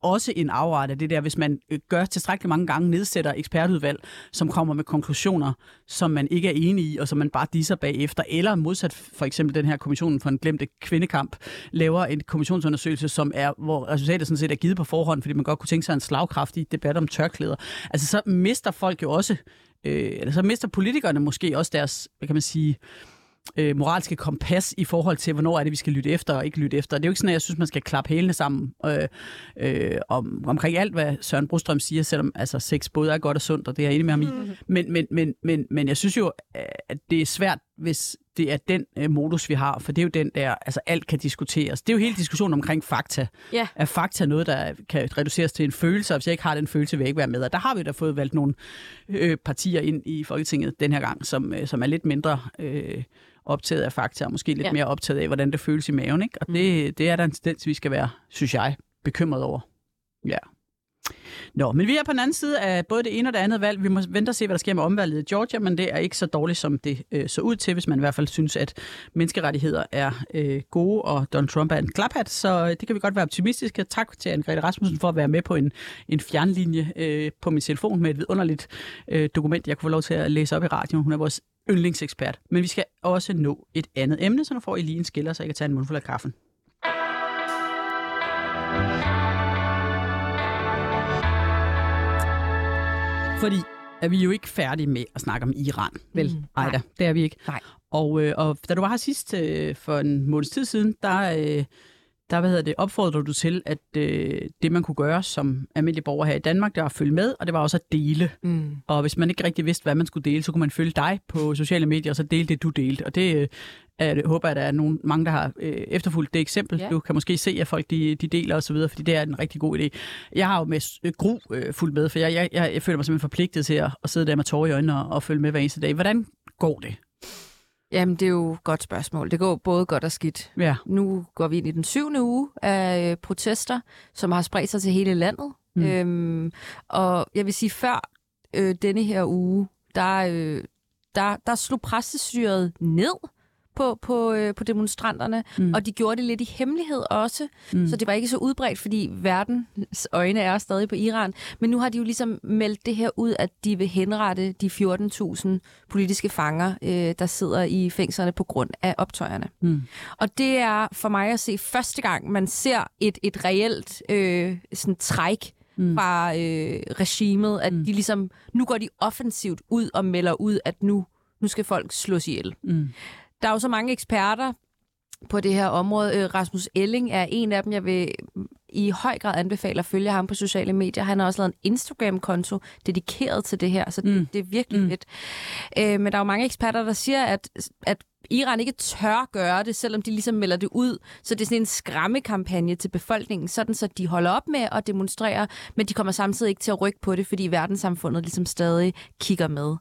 også en afret af det der, hvis man gør tilstrækkeligt mange gange, nedsætter ekspertudvalg, som kommer med konklusioner, som man ikke er enig i, og som man bare disser bagefter, eller modsat for eksempel den her kommissionen for en glemte kvindekamp, laver en kommissionsundersøgelse, hvor resultatet sådan set er givet på forhånd, fordi man godt kunne tænke sig en slagkraftig debat om tørklæder. Altså så mister folk jo også, eller så mister politikerne måske også deres, hvad kan man sige, moralske kompas i forhold til, hvornår er det, vi skal lytte efter og ikke lytte efter. Det er jo ikke sådan, at jeg synes, man skal klappe hælene sammen omkring alt, hvad Søren Brostrøm siger, selvom altså, sex både er godt og sundt, og det er jeg enig med ham i. Men jeg synes jo, at det er svært, hvis det er den modus, vi har, for det er jo den der, altså alt kan diskuteres. Det er jo hele diskussionen omkring fakta. Yeah. Er fakta noget, der kan reduceres til en følelse, og hvis jeg ikke har den følelse, vil jeg ikke være med. Og der har vi da fået valgt nogle partier ind i Folketinget den her gang, som er lidt mindre optaget af fakta, og måske lidt mere optaget af, hvordan det føles i maven. Ikke? Og det er der en tendens, vi skal være, synes jeg, bekymret over. Ja. Nå, men vi er på den anden side af både det ene og det andet valg. Vi må vente og se, hvad der sker med omvalget i Georgia, men det er ikke så dårligt, som det så ud til, hvis man i hvert fald synes, at menneskerettigheder er gode, og Donald Trump er en klaphat, så det kan vi godt være optimistiske. Tak til Anne-Grethe Rasmussen for at være med på en fjernlinje på min telefon med et vidunderligt dokument, jeg kunne få lov til at læse op i radioen. Hun er vores yndlingsekspert. Men vi skal også nå et andet emne, så nu får I lige en skiller, så jeg kan tage en mundfuld af kaffen. Fordi er vi jo ikke færdige med at snakke om Iran, vel, Ejda? Det er vi ikke. Nej. Og da du var her sidst for en måneds tid siden, der opfordrede du til, at det, man kunne gøre som almindelig borger her i Danmark, det var at følge med, og det var også at dele. Og hvis man ikke rigtig vidste, hvad man skulle dele, så kunne man følge dig på sociale medier, og så dele det, du delte. Og det håber jeg, at der er mange, der har efterfulgt det eksempel. Ja. Du kan måske se, at folk de deler osv., fordi det er en rigtig god idé. Jeg har jo med gru fulgt med, for jeg føler mig simpelthen forpligtet til at sidde der med tårer i øjnene og følge med hver eneste dag. Hvordan går det? Jamen, det er jo et godt spørgsmål. Det går både godt og skidt. Ja. Nu går vi ind i den 7. uge af protester, som har spredt sig til hele landet. Og jeg vil sige, før denne her uge, der slog præstestyret ned på demonstranterne, og de gjorde det lidt i hemmelighed også, så det var ikke så udbredt, fordi verdens øjne er stadig på Iran. Men nu har de jo ligesom meldt det her ud, at de vil henrette de 14.000 politiske fanger, der sidder i fængslerne på grund af optøjerne. Og det er for mig at se første gang, man ser et reelt sådan træk fra regimet, at de ligesom, nu går de offensivt ud og melder ud, at nu skal folk slås ihjel. Der er jo så mange eksperter på det her område. Rasmus Elling er en af dem. Jeg vil i høj grad anbefale at følge ham på sociale medier. Han har også lavet en Instagram-konto dedikeret til det her, så det er virkelig fedt. Men der er jo mange eksperter, der siger, at Iran ikke tør gøre det, selvom de ligesom melder det ud. Så det er sådan en skræmmekampagne til befolkningen, sådan så de holder op med at demonstrere, men de kommer samtidig ikke til at rykke på det, fordi verdenssamfundet ligesom stadig kigger med.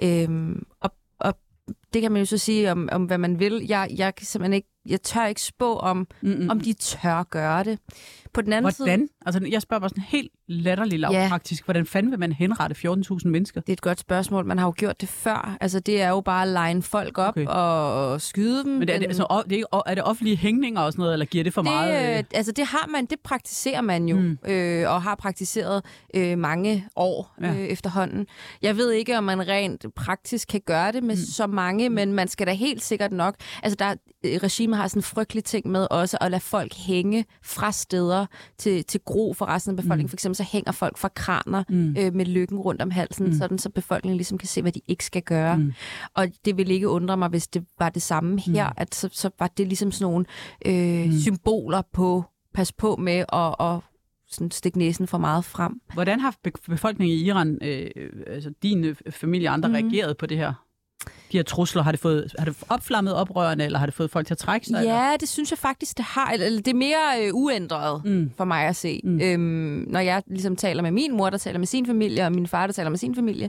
Og det kan man jo så sige om hvad man vil. Jeg kan simpelthen ikke, jeg tør ikke spå om de tør gøre det. På den anden side... Altså, jeg spørger bare sådan helt latterligt lavpraktisk. Hvordan fanden vil man henrette 14.000 mennesker? Det er et godt spørgsmål. Man har jo gjort det før. Altså, det er jo bare at line folk op og skyde dem. Men er det offentlige hængninger og sådan noget, eller giver det for meget? Altså, det praktiserer man jo, og har praktiseret mange år efterhånden. Jeg ved ikke, om man rent praktisk kan gøre det med så mange, men man skal da helt sikkert nok... Altså, regimet har sådan en frygtelig ting med også at lade folk hænge fra steder til gro for resten af befolkningen. For eksempel så hænger folk fra kraner med lykken rundt om halsen, sådan så befolkningen ligesom kan se, hvad de ikke skal gøre. Og det ville ikke undre mig, hvis det var det samme her, at så var det ligesom sådan nogle symboler på, pas på med at sådan stikke næsen for meget frem. Hvordan har befolkningen i Iran, altså din familie og andre, reageret på det her? De her trusler, har det opflammet oprørende, eller har det fået folk til at trække sig? Ja, eller? Det synes jeg faktisk, det har. Eller det er mere uændret for mig at se. Når jeg ligesom taler med min mor, der taler med sin familie, og min far, der taler med sin familie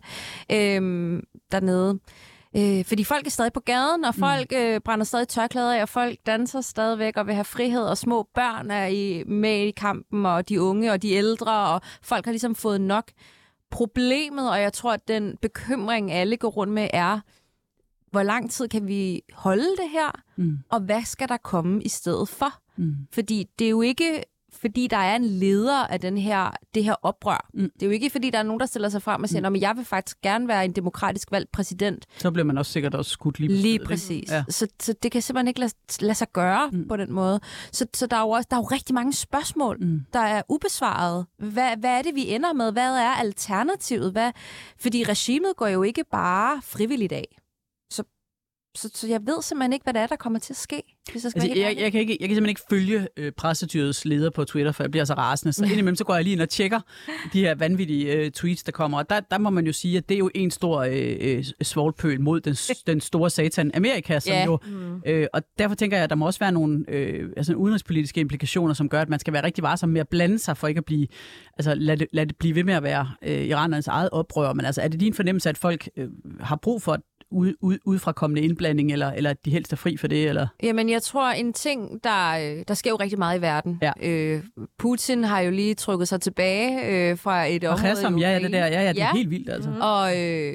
dernede. Fordi folk er stadig på gaden, og folk brænder stadig tørklæder af, og folk danser stadigvæk og vil have frihed, og små børn er med i kampen, og de unge og de ældre, og folk har ligesom fået nok. Problemet, og jeg tror, at den bekymring, alle går rundt med, er, hvor lang tid kan vi holde det her, og hvad skal der komme i stedet for? Fordi det er jo ikke fordi der er en leder af det her oprør. Det er jo ikke, fordi der er nogen, der stiller sig frem og siger, men jeg vil faktisk gerne være en demokratisk valgt præsident. Så bliver man også sikkert også skudt lige præcis. Ja. Så det kan simpelthen ikke lade sig gøre på den måde. Så der er jo rigtig mange spørgsmål, der er ubesvaret. Hvad er det, vi ender med? Hvad er alternativet? Fordi regimet går jo ikke bare frivilligt af. Så jeg ved simpelthen ikke, hvad det er, der kommer til at ske. Hvis jeg kan simpelthen ikke følge pressetyrets leder på Twitter, for jeg bliver så rasende. Så indimellem så går jeg lige ind og tjekker de her vanvittige tweets, der kommer. Og der må man jo sige, at det er jo en stor svovlpøl mod den store satan Amerika. Som jo, og derfor tænker jeg, at der må også være nogle udenrigspolitiske implikationer, som gør, at man skal være rigtig varsom med at blande sig, for ikke at blive, lad det blive ved med at være iranernes eget oprør. Men er det din fornemmelse, at folk har brug for udefrakommende indblanding, eller at de helst er fri for det? Eller? Jamen, jeg tror, en ting, der sker jo rigtig meget i verden. Ja. Putin har jo lige trykket sig tilbage fra et område i Ukraine. Det er helt vildt, altså. Og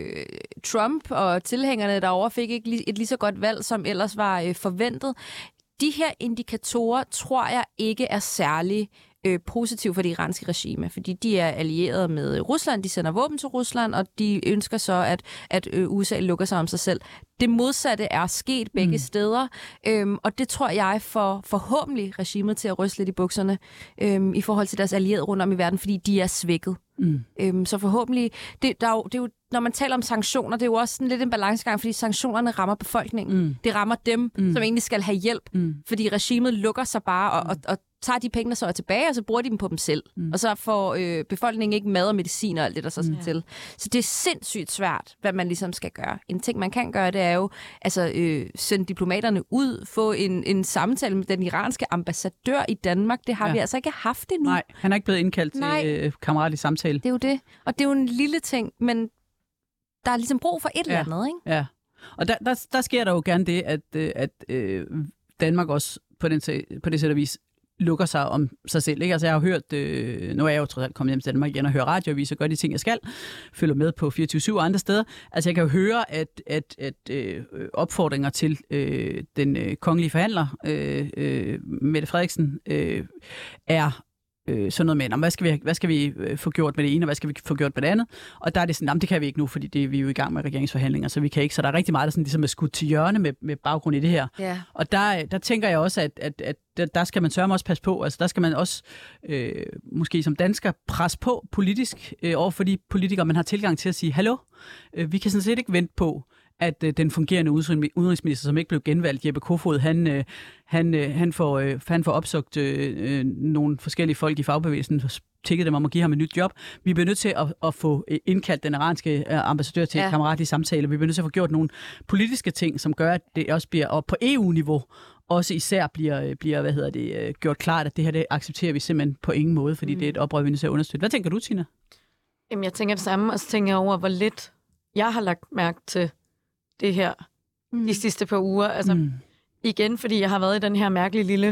Trump og tilhængerne derovre fik ikke et lige så godt valg, som ellers var forventet. De her indikatorer tror jeg ikke er særlig positiv for det iranske regime, fordi de er allieret med Rusland, de sender våben til Rusland, og de ønsker så, at USA lukker sig om sig selv. Det modsatte er sket begge steder, og det tror jeg får forhåbentlig regimet til at ryste lidt i bukserne i forhold til deres allierede rundt om i verden, fordi de er svækket. Så forhåbentlig, det er jo, når man taler om sanktioner, det er jo også sådan lidt en balancegang, fordi sanktionerne rammer befolkningen. Det rammer dem, som egentlig skal have hjælp, fordi regimet lukker sig bare og tager de penge, der så er tilbage, og så bruger de dem på dem selv. Og så får befolkningen ikke mad og medicin og alt det, der så skal til. Så det er sindssygt svært, hvad man ligesom skal gøre. En ting, man kan gøre, det er jo sende diplomaterne ud, få en samtale med den iranske ambassadør i Danmark. Det har vi altså ikke haft endnu. Nej, han er ikke blevet indkaldt til kammeratlig samtale. Det er jo det. Og det er jo en lille ting, men der er ligesom brug for et eller andet, ikke? Ja. Og der sker der jo gerne det, at Danmark også på det sæt og vis lukker sig om sig selv. Ikke? Altså, jeg har hørt, nu er jeg jo trods alt kommet hjem til Danmark igen og hører radioavis og gør de ting, jeg skal, følger med på 24/7 og andre steder. Altså, jeg kan jo høre, at opfordringer til den kongelige forhandler, Mette Frederiksen, er sådan noget med, hvad skal vi få gjort med det ene, og hvad skal vi få gjort med det andet? Og der er det sådan, det kan vi ikke nu, fordi vi er jo i gang med regeringsforhandlinger, så vi kan ikke. Så der er rigtig meget, der sådan, ligesom er skudt til hjørne med baggrund i det her. Yeah. Og der tænker jeg også, at der skal man sørge også passe på. Altså der skal man også måske som dansker presse på politisk over for de politikere, man har tilgang til at sige, hallo, vi kan sådan set ikke vente på, at den fungerende udenrigsminister, som ikke blev genvalgt, Jeppe Kofod, han får opsugt nogle forskellige folk i fagbevægelsen, tækket dem om at give ham et nyt job. Vi bliver nødt til at få indkaldt den iranske ambassadør til kammeratlige samtaler. Vi bliver nødt til at få gjort nogle politiske ting, som gør, at det også bliver, og på EU-niveau også især bliver gjort klart, at det her det accepterer vi simpelthen på ingen måde, fordi det er et oprør, vi er nødt til at understøtte. Hvad tænker du, Tina? Jamen, jeg tænker det samme, og så tænker jeg over, hvor lidt jeg har lagt mærke til det her de sidste par uger. Altså, igen, fordi jeg har været i den her mærkelige lille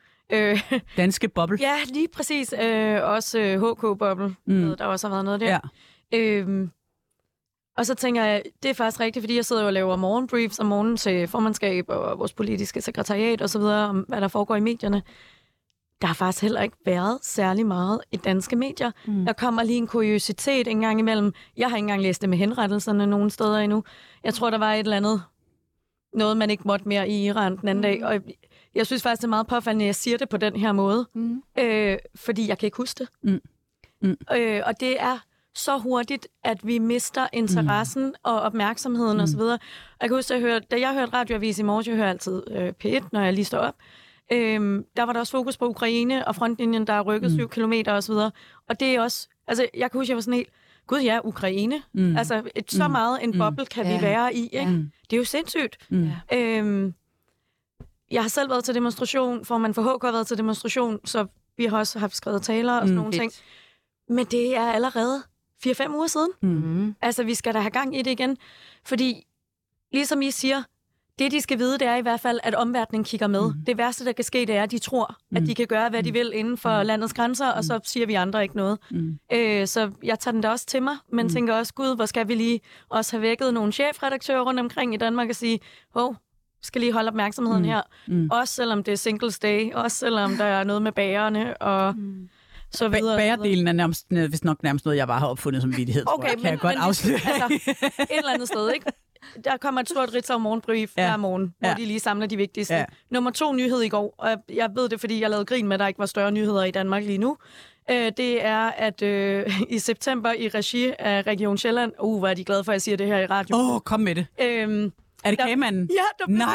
danske boble. Ja, lige præcis. Også HK-boble, der også har været noget der. Ja. Og så tænker jeg, det er faktisk rigtigt, fordi jeg sidder og laver morgenbriefs om morgenen til formandskab og vores politiske sekretariat og så videre, om hvad der foregår i medierne. Der har faktisk heller ikke været særlig meget i danske medier. Der kommer lige en kuriositet en gang imellem. Jeg har ikke engang læst det med henrettelserne nogen steder endnu. Jeg tror, der var et eller andet, noget man ikke måtte mere i Iran den anden dag. Og jeg synes faktisk, det er meget påfaldende, at jeg siger det på den her måde. Fordi jeg kan ikke huske det. Og det er så hurtigt, at vi mister interessen og opmærksomheden osv. Jeg kan huske, da jeg hørte radioavis i morges, jeg hører altid P1, når jeg lige står op, der var der også fokus på Ukraine og frontlinjen, der er rykket 7 kilometer osv. Og det er også, altså jeg kan huske, jeg var sådan helt, gud ja, Ukraine. Altså så meget en boble kan vi være i, ikke? Det er jo sindssygt. Jeg har selv været til demonstration, formanden for HK har været til demonstration, så vi har også haft skrevet taler og sådan nogle ting. Men det er allerede 4-5 uger siden. Altså vi skal da have gang i det igen. Fordi, ligesom I siger, det, de skal vide, det er i hvert fald, at omverdenen kigger med. Det værste, der kan ske, det er, at de tror, at de kan gøre, hvad de vil inden for landets grænser, og så siger vi andre ikke noget. Så jeg tager den da også til mig, men tænker også, gud, hvor skal vi lige også have vækket nogle chefredaktører rundt omkring i Danmark og sige, skal lige holde opmærksomheden her. Også selvom det er Singles Day, også selvom der er noget med bagerne og så videre. Bagerdelen er nærmest, hvis nok nærmest noget, jeg bare har opfundet som vittighed, okay, kan jeg godt afsløre. Altså, et eller andet sted, ikke? Der kommer et stort Ritzau morgenbrief hver morgen, hvor de lige samler de vigtigste. Ja. Nummer 2 nyhed i går, og jeg ved det, fordi jeg lavede grin med, at der ikke var større nyheder i Danmark lige nu. Det er, at i september i regi af Region Sjælland... hvor er de glade for, at jeg siger det her i radio. Kom med det. Er det kagemanden? Ja, der blev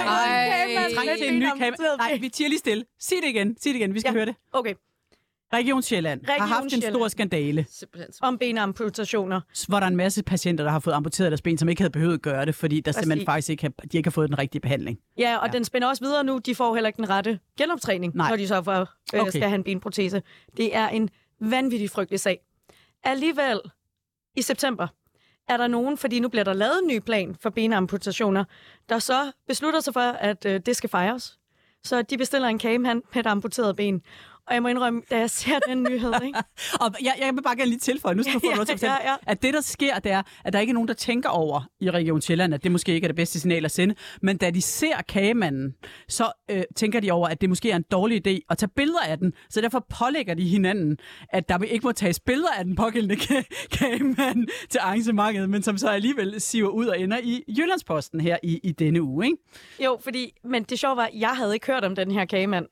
en ny kagemand. Nej, vi tiger lige stille. Sig det igen. Vi skal høre det. Okay. Region Sjælland har haft en stor skandale om benamputationer. Hvor der er en masse patienter, der har fået amputeret deres ben, som ikke havde behøvet at gøre det, fordi der simpelthen faktisk ikke har fået den rigtige behandling. Ja, og den spænder også videre nu. De får heller ikke den rette genoptræning, når de så skal have en benprotese. Det er en vanvittig frygtelig sag. Alligevel, i september, er der nogen, fordi nu bliver der lavet en ny plan for benamputationer, der så beslutter sig for, at det skal fejres. Så de bestiller en kagemand med et amputeret ben. Og jeg må indrømme, da jeg ser den nyhed, ikke? Og jeg vil bare gerne lige tilføje, nu skal du få lov til at fortælle, at det, der sker, det er, at der ikke er nogen, der tænker over i Region Sjælland, at det måske ikke er det bedste signal at sende, men da de ser kagemanden, så tænker de over, at det måske er en dårlig idé at tage billeder af den, så derfor pålægger de hinanden, at der ikke må tages billeder af den pågældende kagemand til arrangementet, men som så alligevel siver ud og ender i Jyllandsposten her i denne uge, ikke? Jo, men det sjove var, at jeg havde ikke hørt om den her kagemand.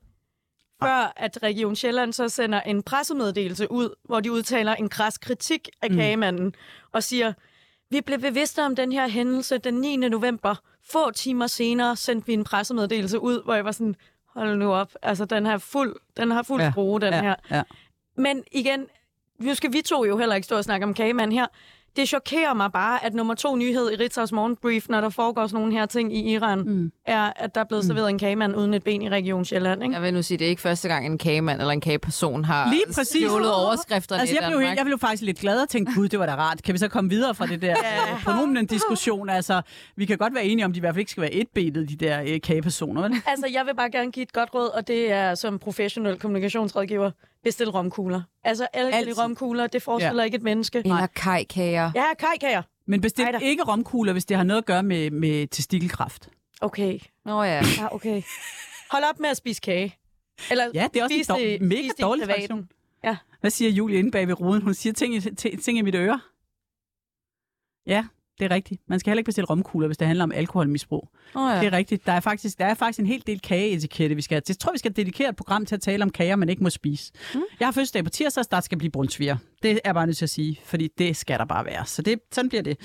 Før at Region Sjælland så sender en pressemeddelelse ud, hvor de udtaler en kras kritik af kagemanden og siger, vi blev bevidste om den her hændelse den 9. november. Få timer senere sendte vi en pressemeddelelse ud, hvor jeg var sådan, hold nu op, altså den har fuld skrue, den her. Ja. Men igen, nu skal vi to jo heller ikke stå og snakke om kagemanden her. Det chokerer mig bare, at nummer 2 nyhed i Ritzaus morgenbrief, når der foregår sådan nogle her ting i Iran, er, at der er blevet serveret en kagemand uden et ben i Region Sjælland. Ikke? Jeg vil nu sige, det er ikke første gang, en kagemand eller en kageperson har stjålet overskrifterne i Danmark. Jeg blev faktisk lidt glad og tænkte, gud, det var da rart. Kan vi så komme videre fra det der pronomen-diskussion? Altså, vi kan godt være enige om, de i hvert fald ikke skal være etbenet, de der kagepersoner. Vel? Altså, jeg vil bare gerne give et godt råd, og det er som professionel kommunikationsrådgiver. Bestil romkugler. Altså, alle romkugler, det forestiller ikke et menneske. Eller kajkager. Ja, kajkager. Men bestil ikke romkugler, hvis det har noget at gøre med testikelkræft. Okay. Ja, okay. Hold op med at spise kage. Eller ja, det er også en mega dårlig tradition. Ja. Hvad siger Julie inde bag ved ruden? Hun siger ting i mit øre. Ja, det er rigtigt. Man skal heller ikke bestille romkugler, hvis det handler om alkoholmisbrug. Det er rigtigt. Der er faktisk en hel del kageetikette, vi skal have. Jeg tror, vi skal dedikere et program til at tale om kager, man ikke må spise. Jeg har fødselsdag på tirsdag, der skal blive brunsviger. Det er bare nødt til at sige, fordi det skal der bare være. Så sådan bliver det.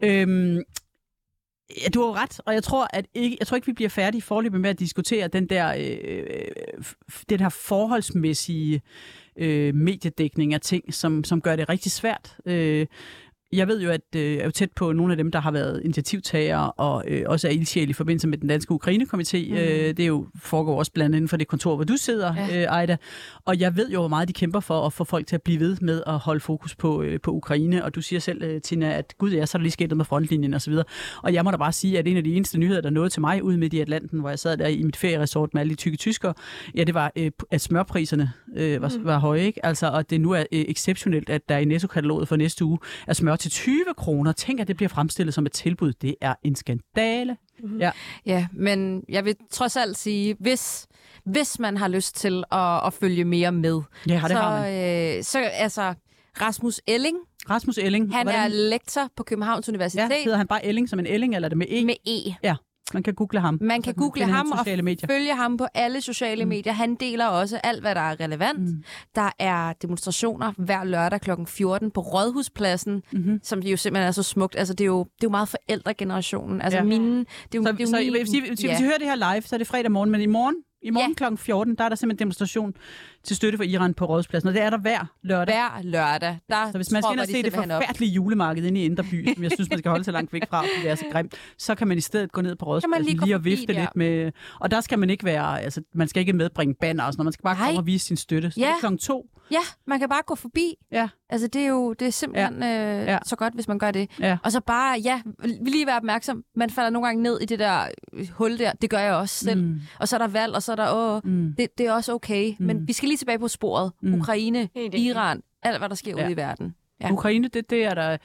Ja, du har ret, og jeg tror ikke, vi bliver færdige foreløbig med at diskutere den her forholdsmæssige mediedækning af ting, som gør det rigtig svært. Jeg ved jo, at jeg er jo tæt på nogle af dem, der har været initiativtagere og også er ildsjæl i forbindelse med den danske Ukraine-komité. Det er jo foregår også blandt andet for det kontor, hvor du sidder, Ejda. Og jeg ved jo, hvor meget de kæmper for at få folk til at blive ved med at holde fokus på Ukraine. Og du siger selv, Tina, at gud ja, så er der lige sket noget med frontlinjen osv. Og jeg må da bare sige, at en af de eneste nyheder, der nåede til mig ude midt i Atlanten, hvor jeg sad der i mit ferieresort med alle de tykke tyskere, ja, det var, at smørpriserne var høje, ikke? Altså, og det nu er exceptionelt, at der i Netto-kataloget for næste uge er smør til 20 kroner. Tænk, at det bliver fremstillet som et tilbud. Det er en skandale. Ja, men jeg vil trods alt sige, hvis man har lyst til at følge mere med, så altså Rasmus Elling, han er lektor på Københavns Universitet. Ja, hedder han bare Elling som en Elling, eller er det med E? Med E. Ja. Man kan google ham. Man kan google ham og følge ham på alle sociale medier. Han deler også alt, hvad der er relevant. Der er demonstrationer hver lørdag kl. 14 på Rådhuspladsen, som jo simpelthen er så smukt. Altså, det er jo meget forældregenerationen. Altså, hvis I hører det her live, så er det fredag morgen, men i morgen kl. 14, der er der simpelthen demonstration til støtte for Iran på Rådhuspladsen, og det er der hver lørdag. Hver lørdag. Så hvis man skal ind og se det forfærdelige julemarked inde i Indre By, som jeg synes, man skal holde så langt væk fra, fordi det er så grimt, så kan man i stedet gå ned på Rådhuspladsen lige og vifte lidt med. Og der skal man ikke være, altså man skal ikke medbringe banner og sådan noget, man skal bare komme og vise sin støtte. Så det er kl. 2. Ja, man kan bare gå forbi. Ja. Altså det er simpelthen så godt, hvis man gør det. Ja. Og så bare, lige være opmærksom. Man falder nogle gange ned i det der hul der. Det gør jeg også selv. Og så er der valg, og så er der, det er også okay. Men vi skal lige tilbage på sporet. Ukraine, Iran, alt hvad der sker ude i verden. Ja. Ukraine, det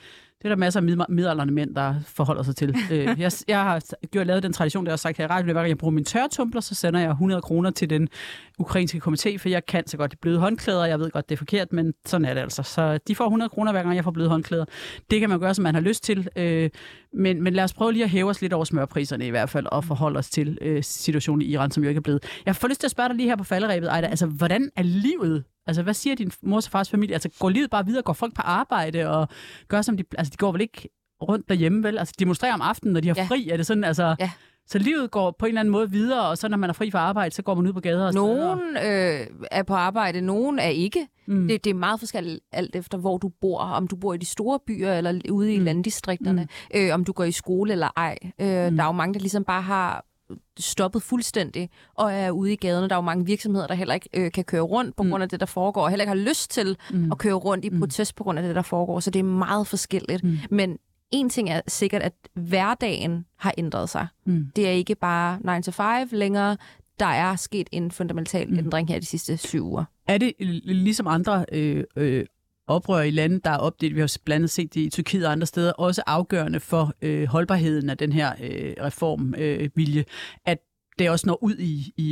Det er der masser af midaldrende mænd, der forholder sig til. Jeg har lavet den tradition, der har sagt her i radioen, at jeg bruger min tørretumbler, så sender jeg 100 kroner til den ukrainske komité, for jeg kan så godt det bløde håndklæder. Jeg ved godt, det er forkert, men sådan er det altså. Så de får 100 kroner, hver gang jeg får bløde håndklæder. Det kan man gøre, som man har lyst til. Men lad os prøve lige at hæve os lidt over smørpriserne i hvert fald, og forholde os til situationen i Iran, som jo ikke er blevet. Jeg får lyst til at spørge dig lige her på falderebet, Ejda. Altså, hvordan er livet? Altså, hvad siger din mors og fars familie? Altså, går livet bare videre? Går folk på arbejde og gør som de... Altså, de går vel ikke rundt derhjemme, vel? Altså, demonstrerer om aftenen, når de har fri. Er det sådan, altså... Ja. Så livet går på en eller anden måde videre, og så når man er fri fra arbejde, så går man ud på gader og nogen er på arbejde, nogen er ikke. Det er meget forskelligt alt efter, hvor du bor. Om du bor i de store byer, eller ude i landdistrikterne. Om du går i skole eller ej. Der er jo mange, der ligesom bare har stoppet fuldstændig og er ude i gaderne. Der er jo mange virksomheder, der heller ikke kan køre rundt på grund af det, der foregår, og heller ikke har lyst til at køre rundt i protest på grund af det, der foregår. Så det er meget forskelligt. Men en ting er sikkert, at hverdagen har ændret sig. Det er ikke bare 9 to 5 længere. Der er sket en fundamental ændring her de sidste 7 uger. Er det ligesom andre oprør i lande, der er opdelt, vi har blandt andet set det i Tyrkiet og andre steder, også afgørende for holdbarheden af den her reformvilje, at det også når ud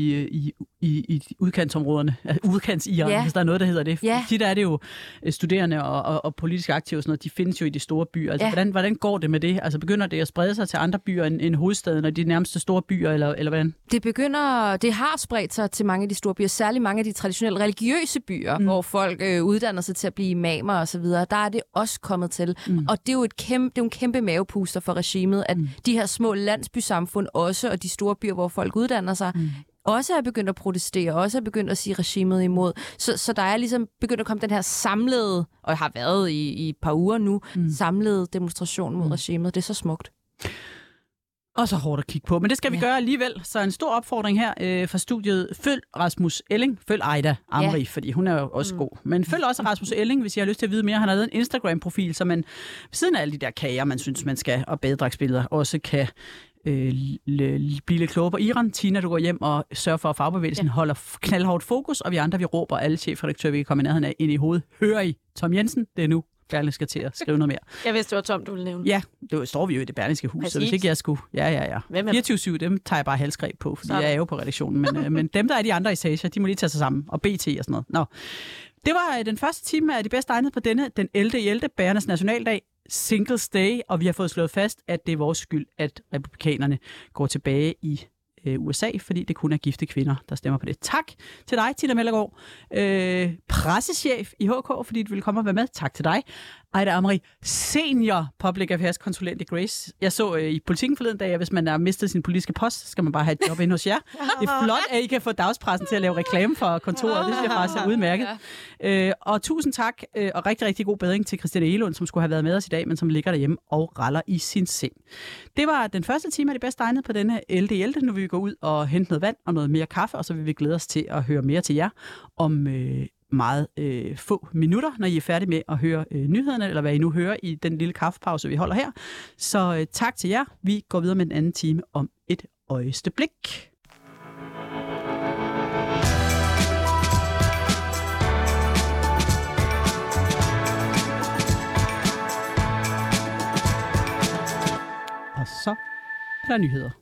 i udkantsområderne, udkants-Iran, hvis der er noget, der hedder det. Tit er det jo studerende og politisk aktive og sådan noget, de findes jo i de store byer. Altså, hvordan går det med det? Altså, begynder det at sprede sig til andre byer end hovedstaden og de nærmeste store byer, eller hvordan? Det har spredt sig til mange af de store byer, særligt mange af de traditionelle religiøse byer, hvor folk uddanner sig til at blive imamer og så videre. Der er det også kommet til. Og det er jo en kæmpe mavepuster for regimet, at de her små landsbysamfund også, og de store byer, hvor folk uddanner sig, også er begyndt at protestere, også er begyndt at sige regimet imod. Så der er ligesom begyndt at komme den her samlede, og har været i et par uger nu, samlede demonstration mod regimet. Det er så smukt. Og så hårdt at kigge på. Men det skal vi gøre alligevel. Så en stor opfordring her fra studiet. Følg Rasmus Elling. Følg Ejda Amri, fordi hun er jo også god. Men følg også Rasmus Elling, hvis I har lyst til at vide mere. Han har lavet en Instagram-profil, så man ved siden af alle de der kager, man synes, man skal, og badedragsbilleder, også kan blive lidt klogere på Iran. Tina, du går hjem og sørger for, at fagbevægelsen holder knaldhårdt fokus, og vi andre, vi råber alle chefredaktører, vi kan komme i nærheden af ind i hovedet. Hører I Tom Jensen? Det er nu. Berlingske skal til at skrive noget mere. Jeg vidste, det var Tom, du ville nævne. Ja, det står vi jo i det Berlingske hus, så hvis ikke jeg skulle... Ja. 24/7, dem tager jeg bare halsgreb på, fordi jeg er jo på redaktionen. Men dem, der er de andre etager, de må lige tage sig sammen. Og BT og sådan noget. Nå. Det var den første time af de bedste egnede på denne, den 11.11., Bærernes Nationaldag, Singles Day, og vi har fået slået fast, at det er vores skyld, at republikanerne går tilbage i USA, fordi det kun er gifte kvinder, der stemmer på det. Tak til dig, Tina Mellergaard, pressechef i HK, fordi du ville komme og være med. Tak til dig. Ejda Amri, senior public affairs konsulent i Grace. Jeg så i Politikken forleden dag, at hvis man har mistet sin politiske post, så skal man bare have et job inde hos jer. Det er flot, at I kan få dagspressen til at lave reklame for kontoret. Det synes jeg faktisk er udmærket. Og tusind tak, og rigtig, rigtig god bedring til Christina Egelund, som skulle have været med os i dag, men som ligger derhjemme og raller i sin seng. Det var den første time af det bedste egnede på denne 11.11. Nu vil vi gå ud og hente noget vand og noget mere kaffe, og så vil vi glæde os til at høre mere til jer om meget få minutter, når I er færdige med at høre nyhederne, eller hvad I nu hører i den lille kaffepause, vi holder her. Så tak til jer. Vi går videre med den anden time om et øjeblik. Og så er der nyheder.